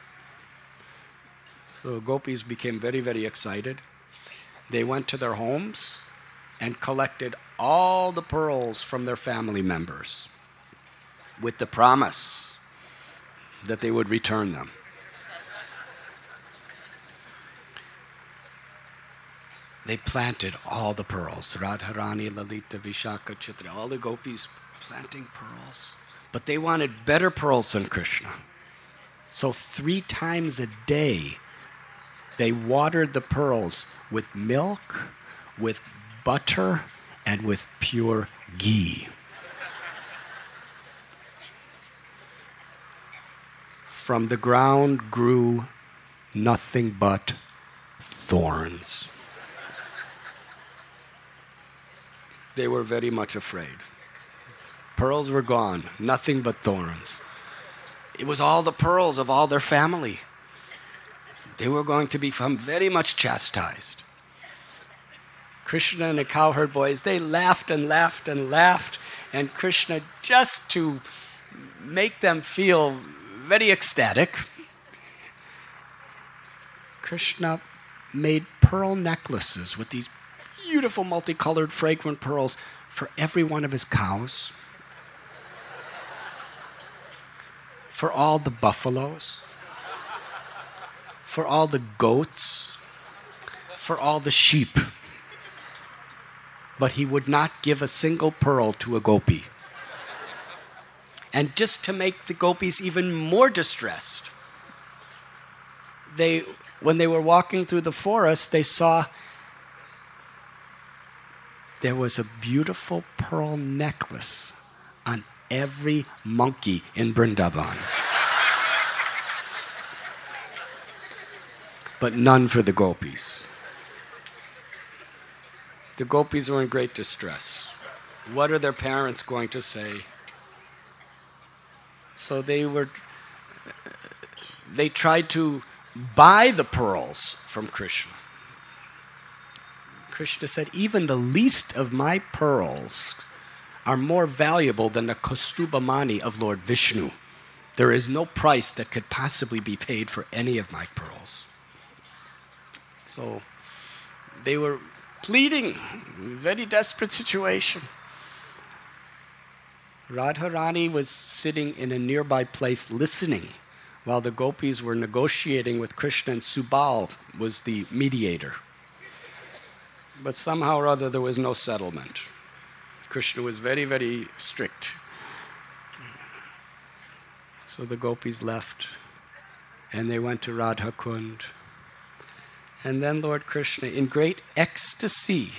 So gopis became very, very excited. They went to their homes and collected all the pearls from their family members with the promise that they would return them. They planted all the pearls. Radharani, Lalita, Vishaka, Chitra, all the gopis planting pearls. But they wanted better pearls than Krishna. So three times a day, they watered the pearls with milk, with butter, and with pure ghee. From the ground grew nothing but thorns. They were very much afraid. Pearls were gone, nothing but thorns. It was all the pearls of all their family. They were going to become very much chastised. Krishna and the cowherd boys, they laughed and laughed and laughed, and Krishna, just to make them feel very ecstatic, Krishna made pearl necklaces with these beautiful multicolored fragrant pearls for every one of his cows, for all the buffaloes, for all the goats, for all the sheep. But he would not give a single pearl to a gopi. And just to make the gopis even more distressed, they, when they were walking through the forest, they saw there was a beautiful pearl necklace on every monkey in Vrindavan. But none for the gopis. The gopis were in great distress. What are their parents going to say? So they were, they tried to buy the pearls from Krishna. Krishna said, even the least of my pearls are more valuable than the Kaustubhamani of Lord Vishnu. There is no price that could possibly be paid for any of my pearls. So they were pleading, very desperate situation. Radharani was sitting in a nearby place listening while the gopis were negotiating with Krishna, and Subal was the mediator. But somehow or other there was no settlement. Krishna was very, very strict. So the gopis left and they went to Radha Kund. And then Lord Krishna, in great ecstasy,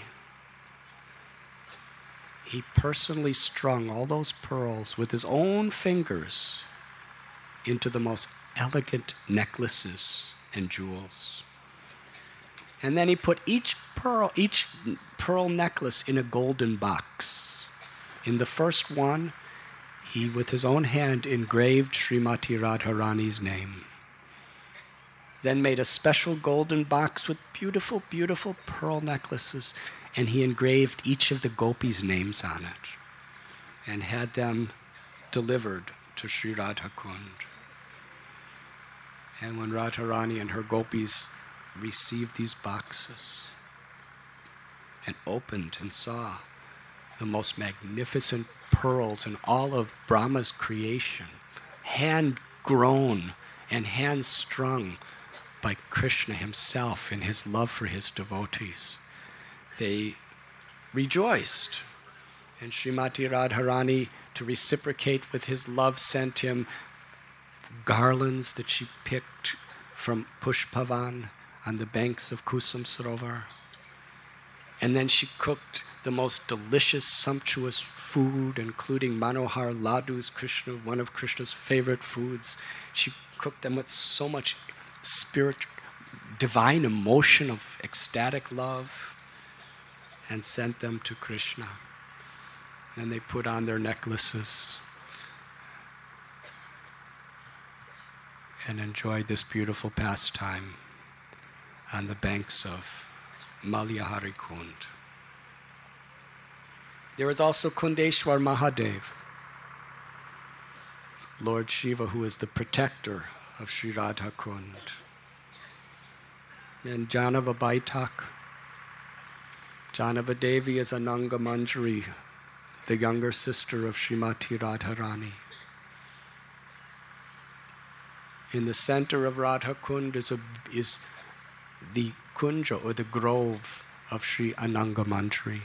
he personally strung all those pearls with his own fingers into the most elegant necklaces and jewels. And then he put each pearl, each pearl necklace in a golden box. In the first one, he, with his own hand, engraved Srimati Radharani's name. Then made a special golden box with beautiful, beautiful pearl necklaces, and he engraved each of the gopis' names on it and had them delivered to Sri Radha Kund. And when Radharani and her gopis received these boxes and opened and saw the most magnificent pearls in all of Brahma's creation, hand-grown and hand-strung by Krishna himself in his love for his devotees, they rejoiced. And Srimati Radharani, to reciprocate with his love, sent him garlands that she picked from Pushpavan on the banks of Kusum Sarovar. And then she cooked the most delicious, sumptuous food, including Manohar Ladus, Krishna, one of Krishna's favorite foods. She cooked them with so much spirit, divine emotion of ecstatic love, and sent them to Krishna. Then they put on their necklaces and enjoyed this beautiful pastime on the banks of Malyahari Kund. There was also Kundeshwar Mahadev. Lord Shiva, who is the protector of Sri Radha Kund. And Janava Baitak. Janava Devi is Ananga Manjari, the younger sister of Srimati Radharani. In the center of Radha Kund is, a, is the kunja, or the grove of Sri Ananga Manjari.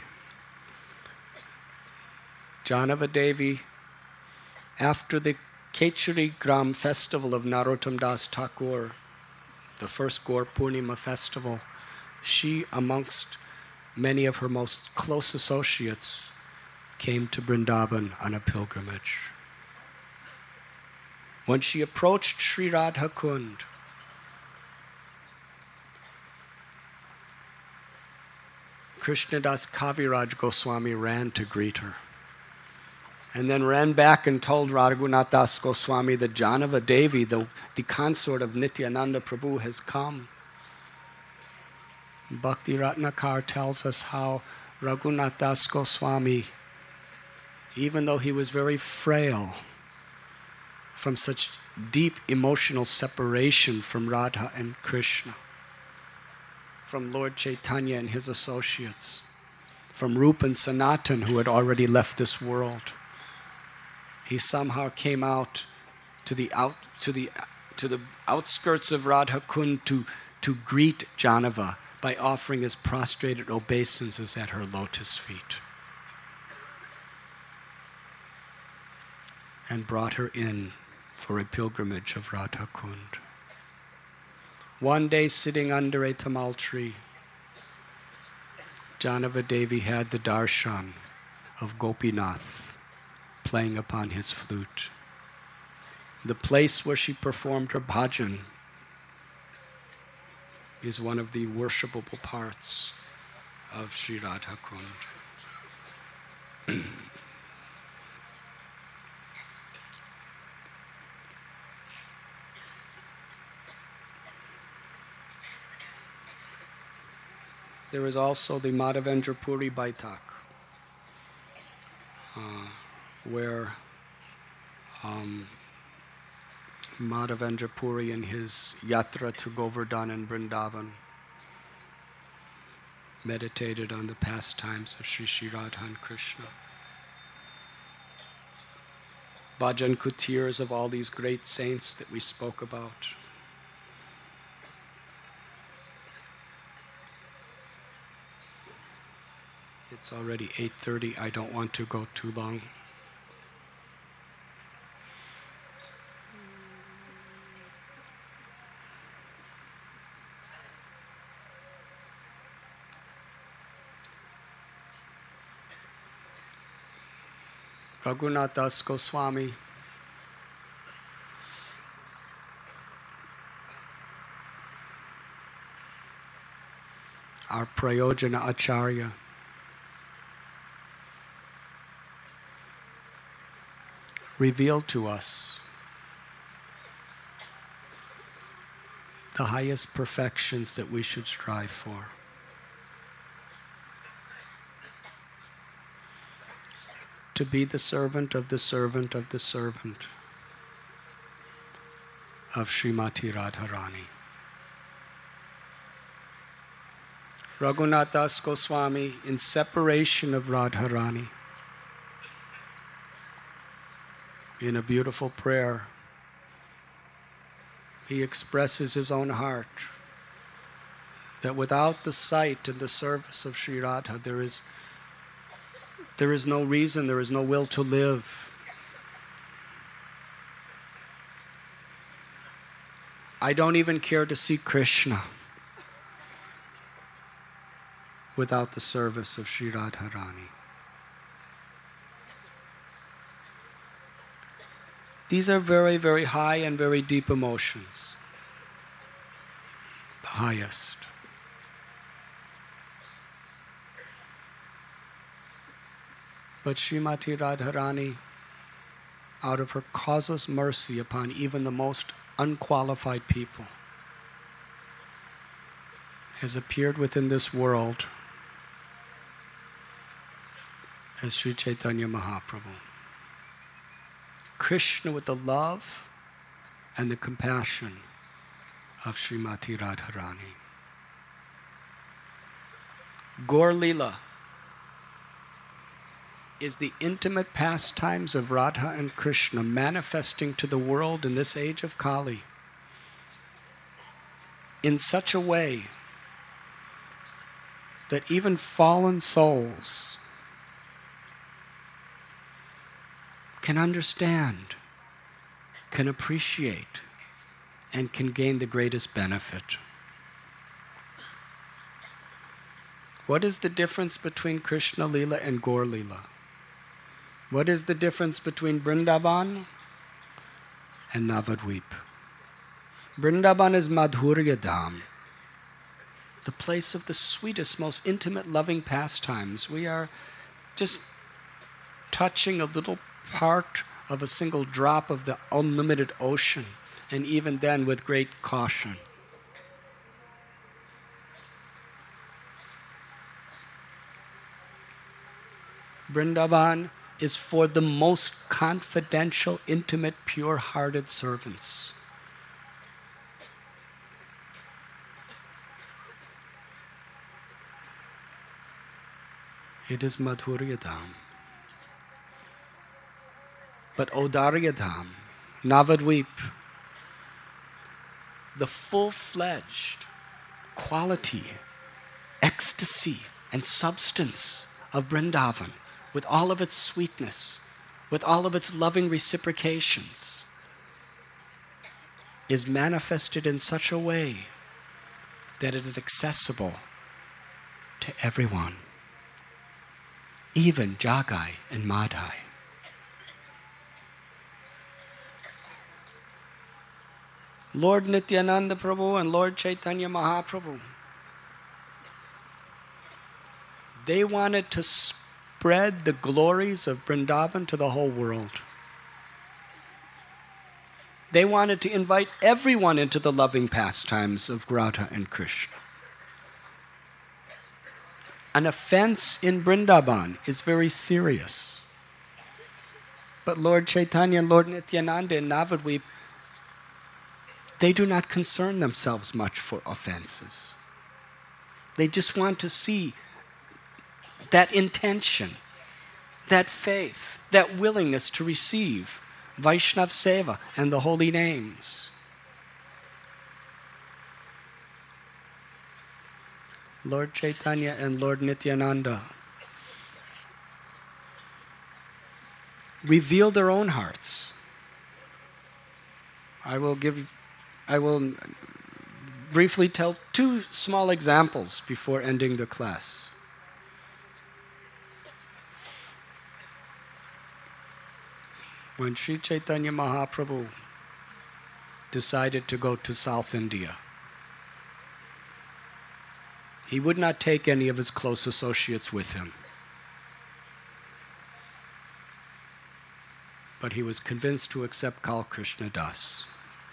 Janava Devi, after the Kechari Gram festival of Narottam Das Thakur, the first Gaur Purnima festival, she, amongst many of her most close associates, came to Vrindavan on a pilgrimage. When she approached Sri Radha Kund, Krishnadas Kaviraj Goswami ran to greet her, and then ran back and told Raghunath Das Goswami that Janava Devi, the, the consort of Nityananda Prabhu, has come. Bhakti Ratnakar tells us how Raghunath Das Goswami, even though he was very frail from such deep emotional separation from Radha and Krishna, from Lord Chaitanya and his associates, from Rupa and Sanatan, who had already left this world, he somehow came out to the out to the to the outskirts of Radha Kund to to greet Janava by offering his prostrated obeisances at her lotus feet, and brought her in for a pilgrimage of Radha Kund. One day, sitting under a tamal tree, Janava Devi had the darshan of Gopinath playing upon his flute. The place where she performed her bhajan is one of the worshipable parts of Sri Radha Kund. There is also the Madhavendra Puri Baitak, uh, where um, Madhavendra Puri, in his yatra to Govardhan and Vrindavan, meditated on the pastimes of Sri Sri Radha and Krishna. Bhajan Kutirs of all these great saints that we spoke about. It's already eight thirty. I don't want to go too long. Raghunath Das Goswami, our Prayojana Acharya, revealed to us the highest perfections that we should strive for. To be the servant of the servant of the servant of Srimati Radharani. Raghunath Das Goswami, in separation of Radharani, in a beautiful prayer, he expresses his own heart that without the sight and the service of Sri Radha, there is there is no reason, there is no will to live. I don't even care to see Krishna without the service of Sri Radharani. These are very, very high and very deep emotions. The highest. But Srimati Radharani, out of her causeless mercy upon even the most unqualified people, has appeared within this world as Sri Chaitanya Mahaprabhu, Krishna with the love and the compassion of Srimati Radharani. Gaur Lila is the intimate pastimes of Radha and Krishna manifesting to the world in this age of Kali in such a way that even fallen souls can understand, can appreciate, and can gain the greatest benefit. What is the difference between Krishna Lila and Gaur Lila? What is the difference between Vrindavan and Navadvip? Vrindavan is Madhurya Dham, the place of the sweetest, most intimate, loving pastimes. We are just touching a little part of a single drop of the unlimited ocean, and even then with great caution. Vrindavan is for the most confidential, intimate, pure-hearted servants. It is Madhurya Dham. But Audarya Dham, Navadvip, the full-fledged quality, ecstasy, and substance of Vrindavan, with all of its sweetness, with all of its loving reciprocations, is manifested in such a way that it is accessible to everyone, even Jagai and Madhai. Lord Nityananda Prabhu and Lord Chaitanya Mahaprabhu, they wanted to spread the glories of Vrindavan to the whole world. They wanted to invite everyone into the loving pastimes of Radha and Krishna. An offense in Vrindavan is very serious. But Lord Chaitanya and Lord Nityananda and Navadvip, they do not concern themselves much for offenses. They just want to see that intention, that faith, that willingness to receive Vaishnav Seva and the holy names. Lord Chaitanya and Lord Nityananda reveal their own hearts. I will give, I will briefly tell two small examples before ending the class. When Sri Chaitanya Mahaprabhu decided to go to South India, he would not take any of his close associates with him. But he was convinced to accept Kal Krishna Das.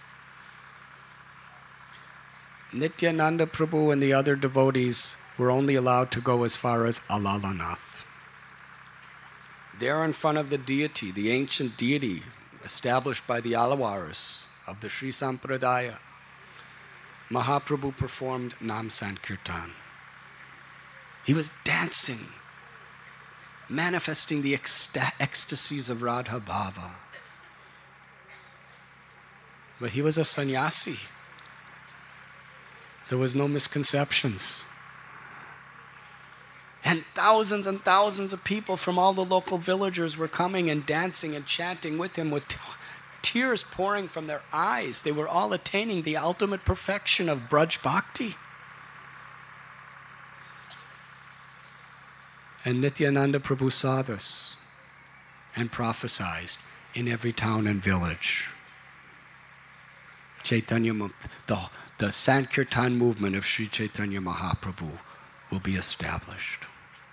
Nityananda Prabhu and the other devotees were only allowed to go as far as Alalanath. There in front of the deity, the ancient deity established by the Alavaras of the Sri Sampradaya, Mahaprabhu performed Nam Sankirtan. He was dancing, manifesting the ecst- ecstasies of Radha Bhava. But he was a sannyasi. There was no misconceptions. And thousands and thousands of people from all the local villagers were coming and dancing and chanting with him with t- tears pouring from their eyes. They were all attaining the ultimate perfection of Braj Bhakti. And Nityananda Prabhu saw this and prophesied in every town and village. Chaitanya, the, the Sankirtan movement of Sri Chaitanya Mahaprabhu will be established.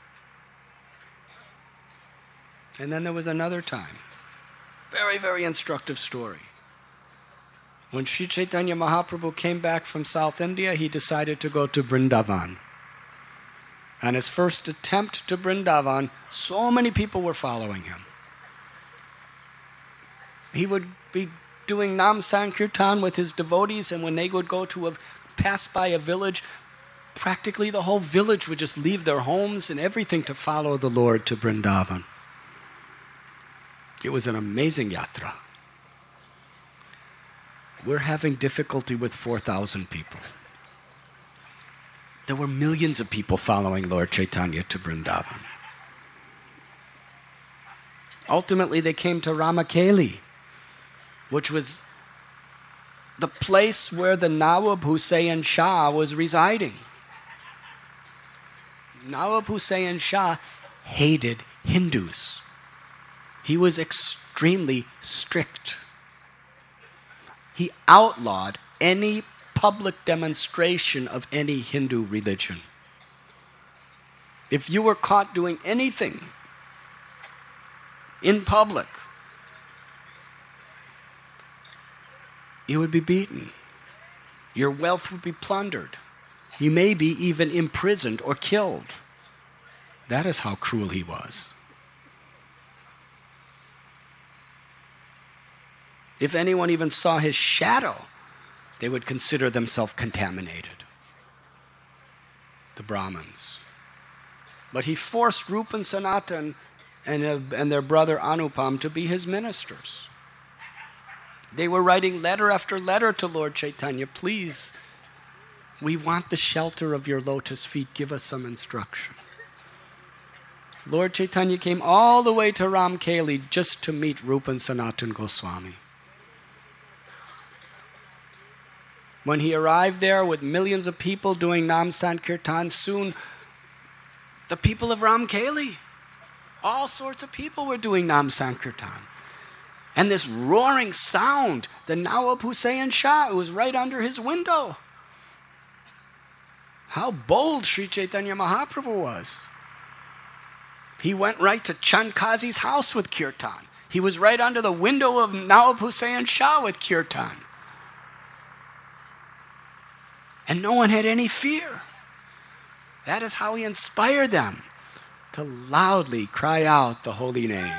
And then there was another time, very, very instructive story. When Sri Chaitanya Mahaprabhu came back from South India, he decided to go to Vrindavan. And his first attempt to Vrindavan, so many people were following him. he would be doing Nam Sankirtan with his devotees, and when they would go to a, pass by a village, practically the whole village would just leave their homes and everything to follow the Lord to Vrindavan. It was an amazing yatra. We're having difficulty with four thousand people. There were millions of people following Lord Chaitanya to Vrindavan. Ultimately, they came to Ramakeli, which was the place where the Nawab Hussain Shah was residing. Nawab Hussain Shah hated Hindus. He was extremely strict. He outlawed any public demonstration of any Hindu religion. If you were caught doing anything in public, you would be beaten. Your wealth would be plundered. You may be even imprisoned or killed. That is how cruel he was. If anyone even saw his shadow, they would consider themselves contaminated. The Brahmins. But he forced Rupa and Sanatan and, uh, and their brother Anupam to be his ministers. They were writing letter after letter to Lord Chaitanya, please, we want the shelter of your lotus feet, give us some instruction. Lord Chaitanya came all the way to Ramkeli just to meet Rupa and Sanatan Goswami. When he arrived there with millions of people doing Nam Sankirtan, soon the people of Ramkeli, all sorts of people were doing Nam Sankirtan. And this roaring sound, the Nawab Hussain Shah, it was right under his window. How bold Sri Chaitanya Mahaprabhu was. He went right to Chand Kazi's house with Kirtan. He was right under the window of Nawab Hussain Shah with Kirtan. And no one had any fear. That is how he inspired them to loudly cry out the holy names.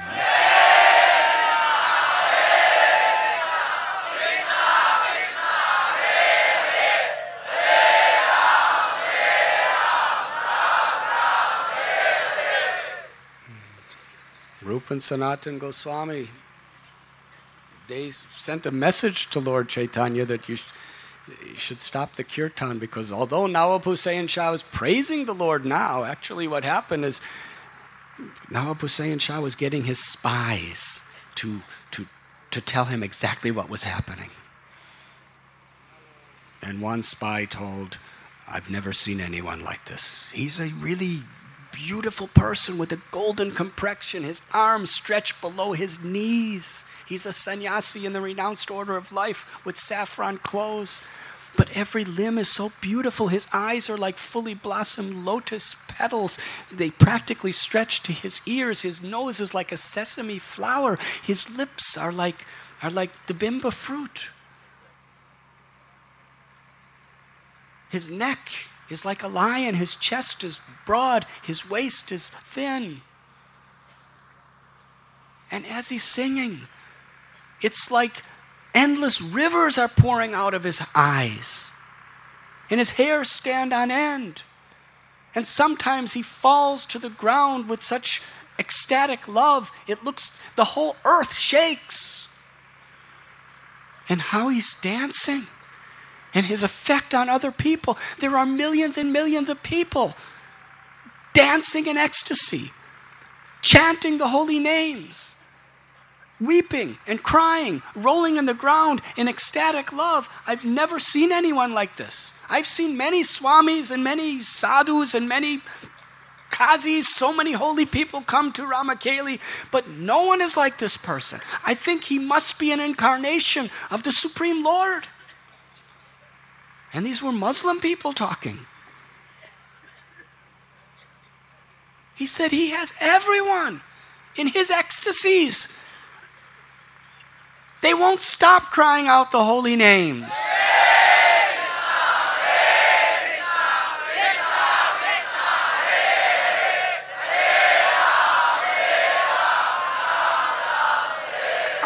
Rupa and Sanatan Goswami, they sent a message to Lord Chaitanya that you, sh- you should stop the kirtan, because although Nawab Hussain Shah was praising the Lord now, actually what happened is Nawab Hussain Shah was getting his spies to, to, to tell him exactly what was happening. And one spy told, I've never seen anyone like this. He's a really beautiful person with a golden complexion, his arms stretched below his knees. He's a sannyasi in the renounced order of life with saffron clothes. But every limb is so beautiful. His eyes are like fully blossomed lotus petals. They practically stretch to his ears. His nose is like a sesame flower. His lips are like, are like the bimba fruit. His neck is like a lion. His chest is broad. His waist is thin. And as he's singing, it's like endless rivers are pouring out of his eyes. And his hairs stand on end. And sometimes he falls to the ground with such ecstatic love. It looks, the whole earth shakes. And how he's dancing. And his effect on other people. There are millions and millions of people dancing in ecstasy, chanting the holy names, weeping and crying, rolling on the ground in ecstatic love. I've never seen anyone like this. I've seen many swamis and many sadhus and many kazis, so many holy people come to Ramakeli, but no one is like this person. I think he must be an incarnation of the Supreme Lord. And these were Muslim people talking. He said he has everyone in his ecstasies. They won't stop crying out the holy names.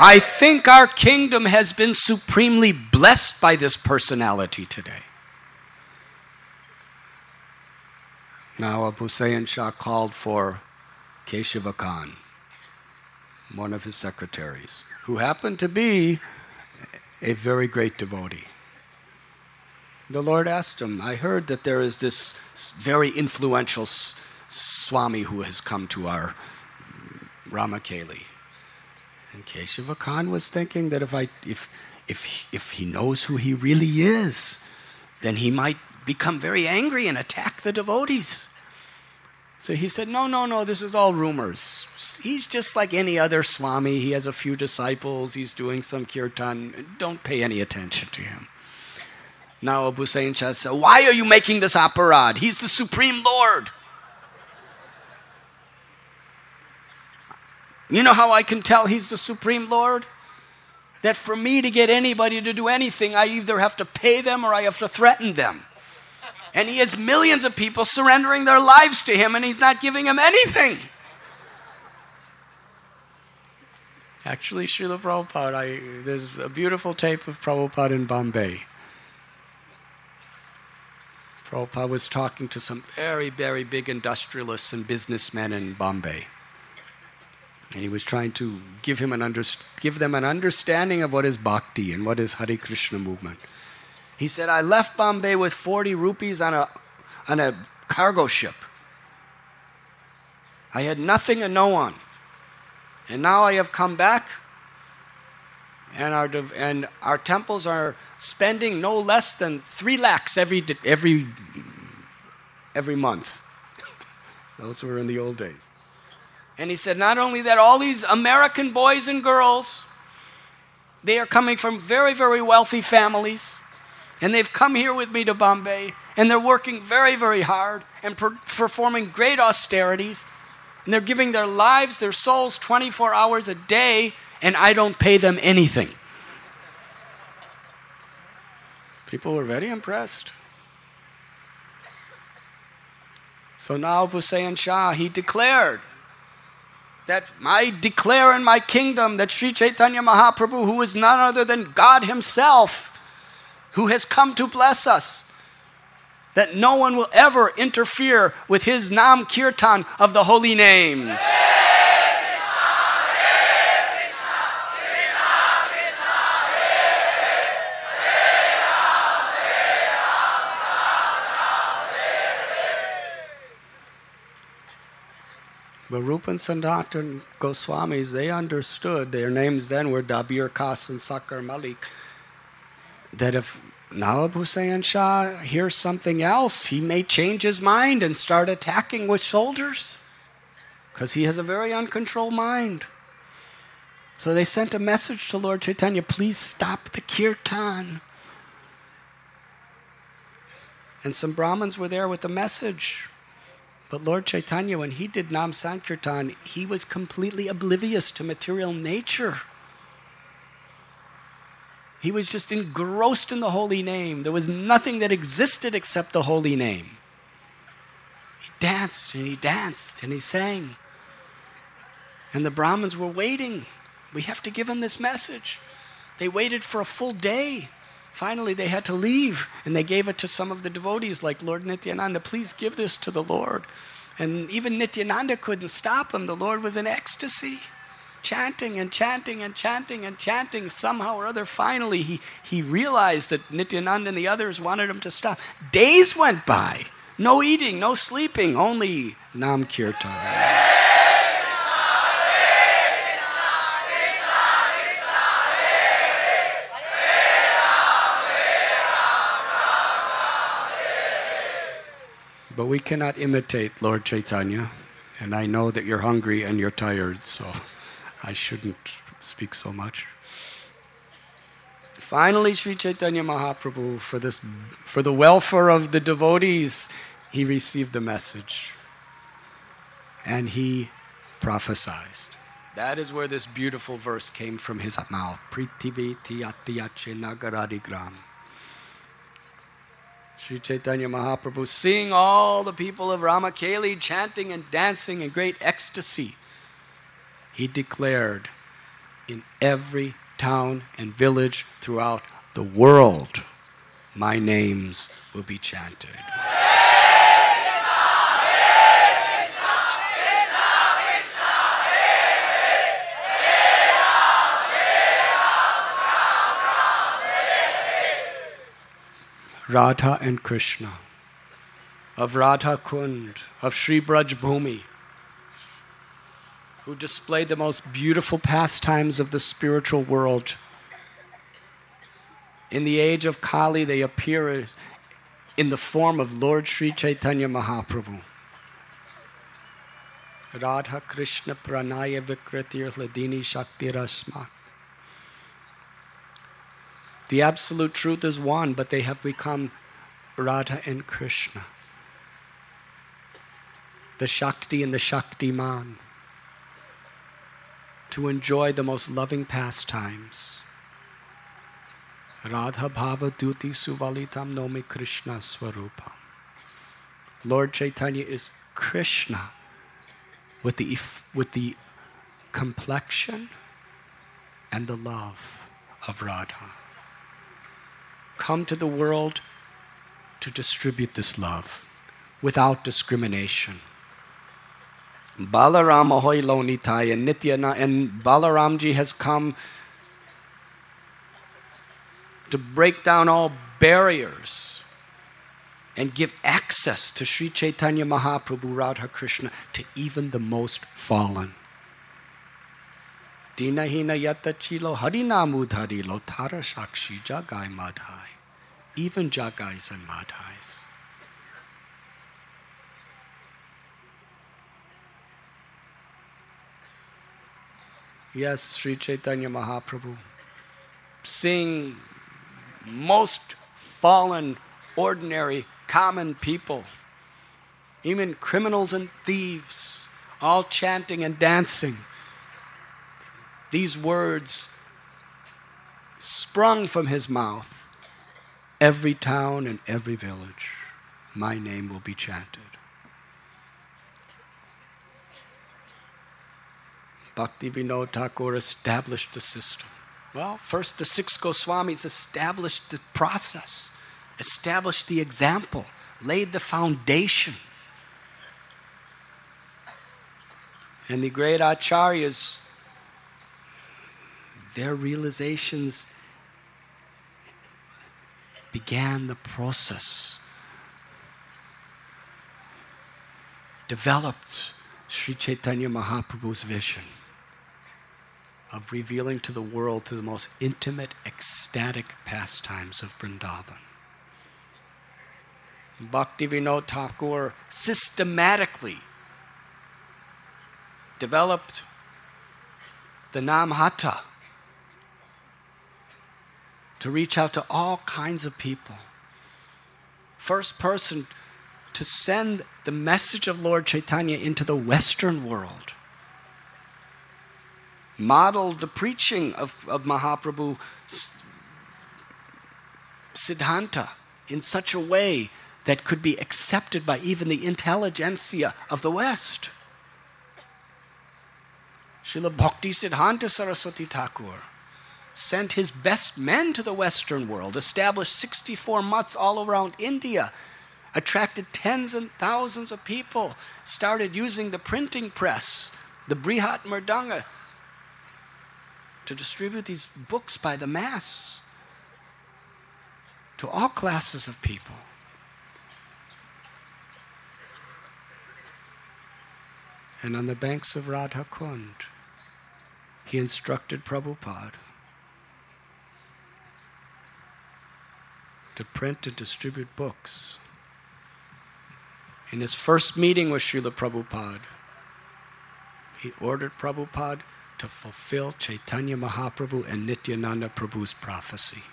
I think our kingdom has been supremely blessed by this personality today. Now Abu Hussain Shah called for Keshava Khan, one of his secretaries, who happened to be a very great devotee. The Lord asked him, I heard that there is this very influential s- Swami who has come to our Ramakeli. And Keshava Khan was thinking that if I, if, if, if he knows who he really is, then he might become very angry and attack the devotees. So he said, no, no, no, this is all rumors. He's just like any other Swami. He has a few disciples. He's doing some kirtan. Don't pay any attention to him. Now Abu Hussain Shah said, why are you making this aparad? He's the Supreme Lord. You know how I can tell he's the Supreme Lord? That for me to get anybody to do anything, I either have to pay them or I have to threaten them. And he has millions of people surrendering their lives to him, and he's not giving them anything. Actually, Srila Prabhupada, I, there's a beautiful tape of Prabhupada in Bombay. Prabhupada was talking to some very, very big industrialists and businessmen in Bombay. And he was trying to give, him an underst- give them an understanding of what is bhakti and what is Hare Krishna movement. He said, I left Bombay with forty rupees on a, on a cargo ship. I had nothing and no one. And now I have come back, and our, and our temples are spending no less than three lakhs every, every, every month. Those were in the old days. And he said, not only that, all these American boys and girls, they are coming from very, very wealthy families. And they've come here with me to Bombay, and they're working very, very hard and per- performing great austerities. And they're giving their lives, their souls, twenty-four hours a day, and I don't pay them anything. People were very impressed. So now Abu Hussain Shah, he declared that I declare in my kingdom that Sri Chaitanya Mahaprabhu, who is none other than God himself, who has come to bless us, that no one will ever interfere with his Nam Kirtan of the holy names. But Rupa and Sanatana Goswamis, they understood, their names then were Dabir Khas and Sakar Malik, that if now Abu Hussain Shah hears something else, he may change his mind and start attacking with soldiers, because he has a very uncontrolled mind. So they sent a message to Lord Chaitanya, please stop the kirtan. And some Brahmins were there with the message. But Lord Chaitanya, when he did Nam Sankirtan, he was completely oblivious to material nature. He was just engrossed in the holy name. There was nothing that existed except the holy name. He danced and he danced and he sang. And the Brahmins were waiting. We have to give him this message. They waited for a full day. Finally, they had to leave, and they gave it to some of the devotees, like Lord Nityananda. Please give this to the Lord. And even Nityananda couldn't stop him. The Lord was in ecstasy, chanting and chanting and chanting and chanting. Somehow or other, finally, he, he realized that Nityananda and the others wanted him to stop. Days went by. No eating, no sleeping, only Nam Kirtan. But we cannot imitate Lord Chaitanya, and I know that you're hungry and you're tired, so I shouldn't speak so much. Finally, Sri Chaitanya Mahaprabhu, for this, for the welfare of the devotees, he received the message, and he prophesied. That is where this beautiful verse came from his mouth. Prithiveti atyache nagaradigram. Sri Chaitanya Mahaprabhu, seeing all the people of Ramakeli chanting and dancing in great ecstasy, he declared in every town and village throughout the world, my names will be chanted. Radha and Krishna, of Radha Kund, of Sri Braj Bhumi, who displayed the most beautiful pastimes of the spiritual world. In the age of Kali, they appear in the form of Lord Sri Chaitanya Mahaprabhu. Radha Krishna Pranaya Vikritir Hladini Shakti Rasma. The absolute truth is one, but they have become Radha and Krishna. The Shakti and the Shaktiman. To enjoy the most loving pastimes. Radha Bhava Duti Suvalitam Nomi Krishna Swarupam. Lord Chaitanya is Krishna with the, with the complexion and the love of Radha. Come to the world to distribute this love without discrimination. Balaram Ahoy Lonitaya Nityana, and Balaramji has come to break down all barriers and give access to Sri Chaitanya Mahaprabhu Radha Krishna to even the most fallen. Dinahina Yata Chilo Harinamu Dharilo Tara Shakshi Jagai Madhai. Even Jagais and Madhais. Yes, Sri Chaitanya Mahaprabhu, seeing most fallen, ordinary, common people, even criminals and thieves, all chanting and dancing. These words sprung from his mouth. Every town and every village, my name will be chanted. Bhakti Vinod Thakur established the system. Well, first the six Goswamis established the process, established the example, laid the foundation. And the great acharyas, their realizations began the process, developed Sri Chaitanya Mahaprabhu's vision of revealing to the world to the most intimate, ecstatic pastimes of Vrindavan. Bhakti Vinod Thakur systematically developed the Namhata to reach out to all kinds of people. First person to send the message of Lord Chaitanya into the Western world. Modeled the preaching of, of Mahaprabhu Siddhanta in such a way that could be accepted by even the intelligentsia of the West. Srila Bhakti Siddhanta Saraswati Thakur sent his best men to the Western world, established sixty-four mutts all around India, attracted tens and thousands of people, started using the printing press, the Brihat Mridanga, to distribute these books by the mass to all classes of people. And on the banks of Radha Kund, he instructed Prabhupada to print and distribute books. In his first meeting with Srila Prabhupada, he ordered Prabhupada to fulfill Chaitanya Mahaprabhu and Nityananda Prabhu's prophecy,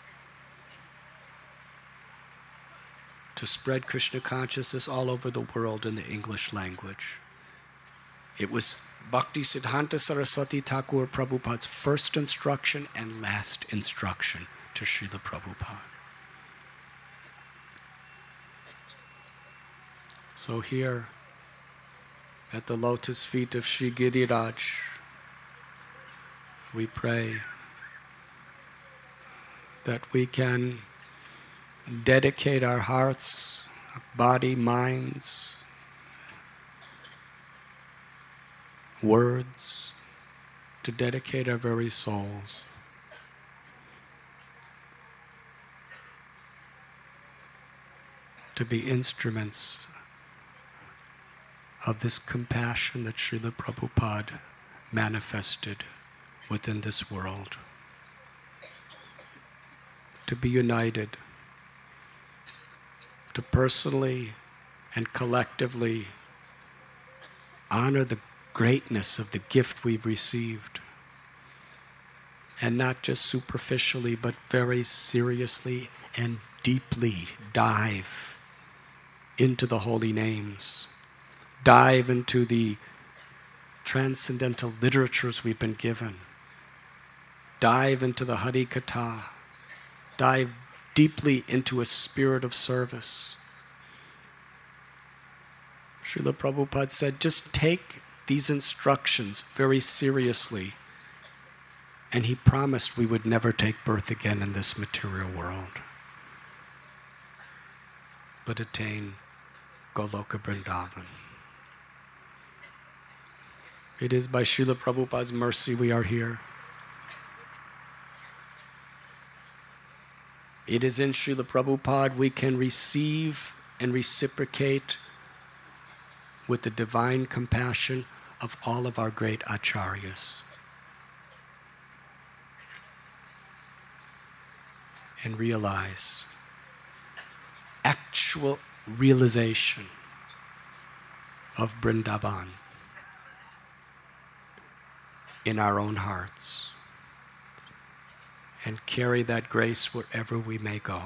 to spread Krishna consciousness all over the world in the English language. It was Bhakti Siddhanta Saraswati Thakur Prabhupada's first instruction and last instruction to Srila Prabhupada. So here, at the lotus feet of Sri Giriraj, we pray that we can dedicate our hearts, body, minds, words, to dedicate our very souls to be instruments of this compassion that Srila Prabhupada manifested within this world. To be united, to personally and collectively honor the greatness of the gift we've received, and not just superficially, but very seriously and deeply dive into the holy names, dive into the transcendental literatures we've been given, dive into the Hari Katha, dive deeply into a spirit of service. Srila Prabhupada said, just take these instructions very seriously, and he promised we would never take birth again in this material world, but attain Goloka Vrindavan. It is by Srila Prabhupada's mercy we are here. It is in Srila Prabhupada we can receive and reciprocate with the divine compassion of all of our great acharyas. And realize actual realization of Vrindavan in our own hearts, and carry that grace wherever we may go.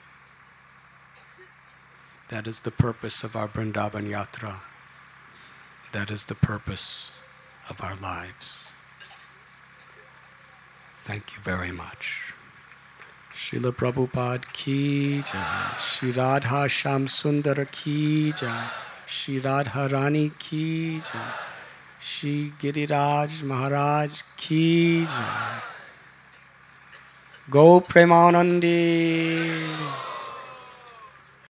That is the purpose of our Vrindavan Yatra. That is the purpose of our lives. Thank you very much. Srila Prabhupada ki jai, Shri Radha Shyam Sundara ki jai, Shri Radha Rani ki jai, Shri Giriraj Maharaj ki jai. Go Premanandi.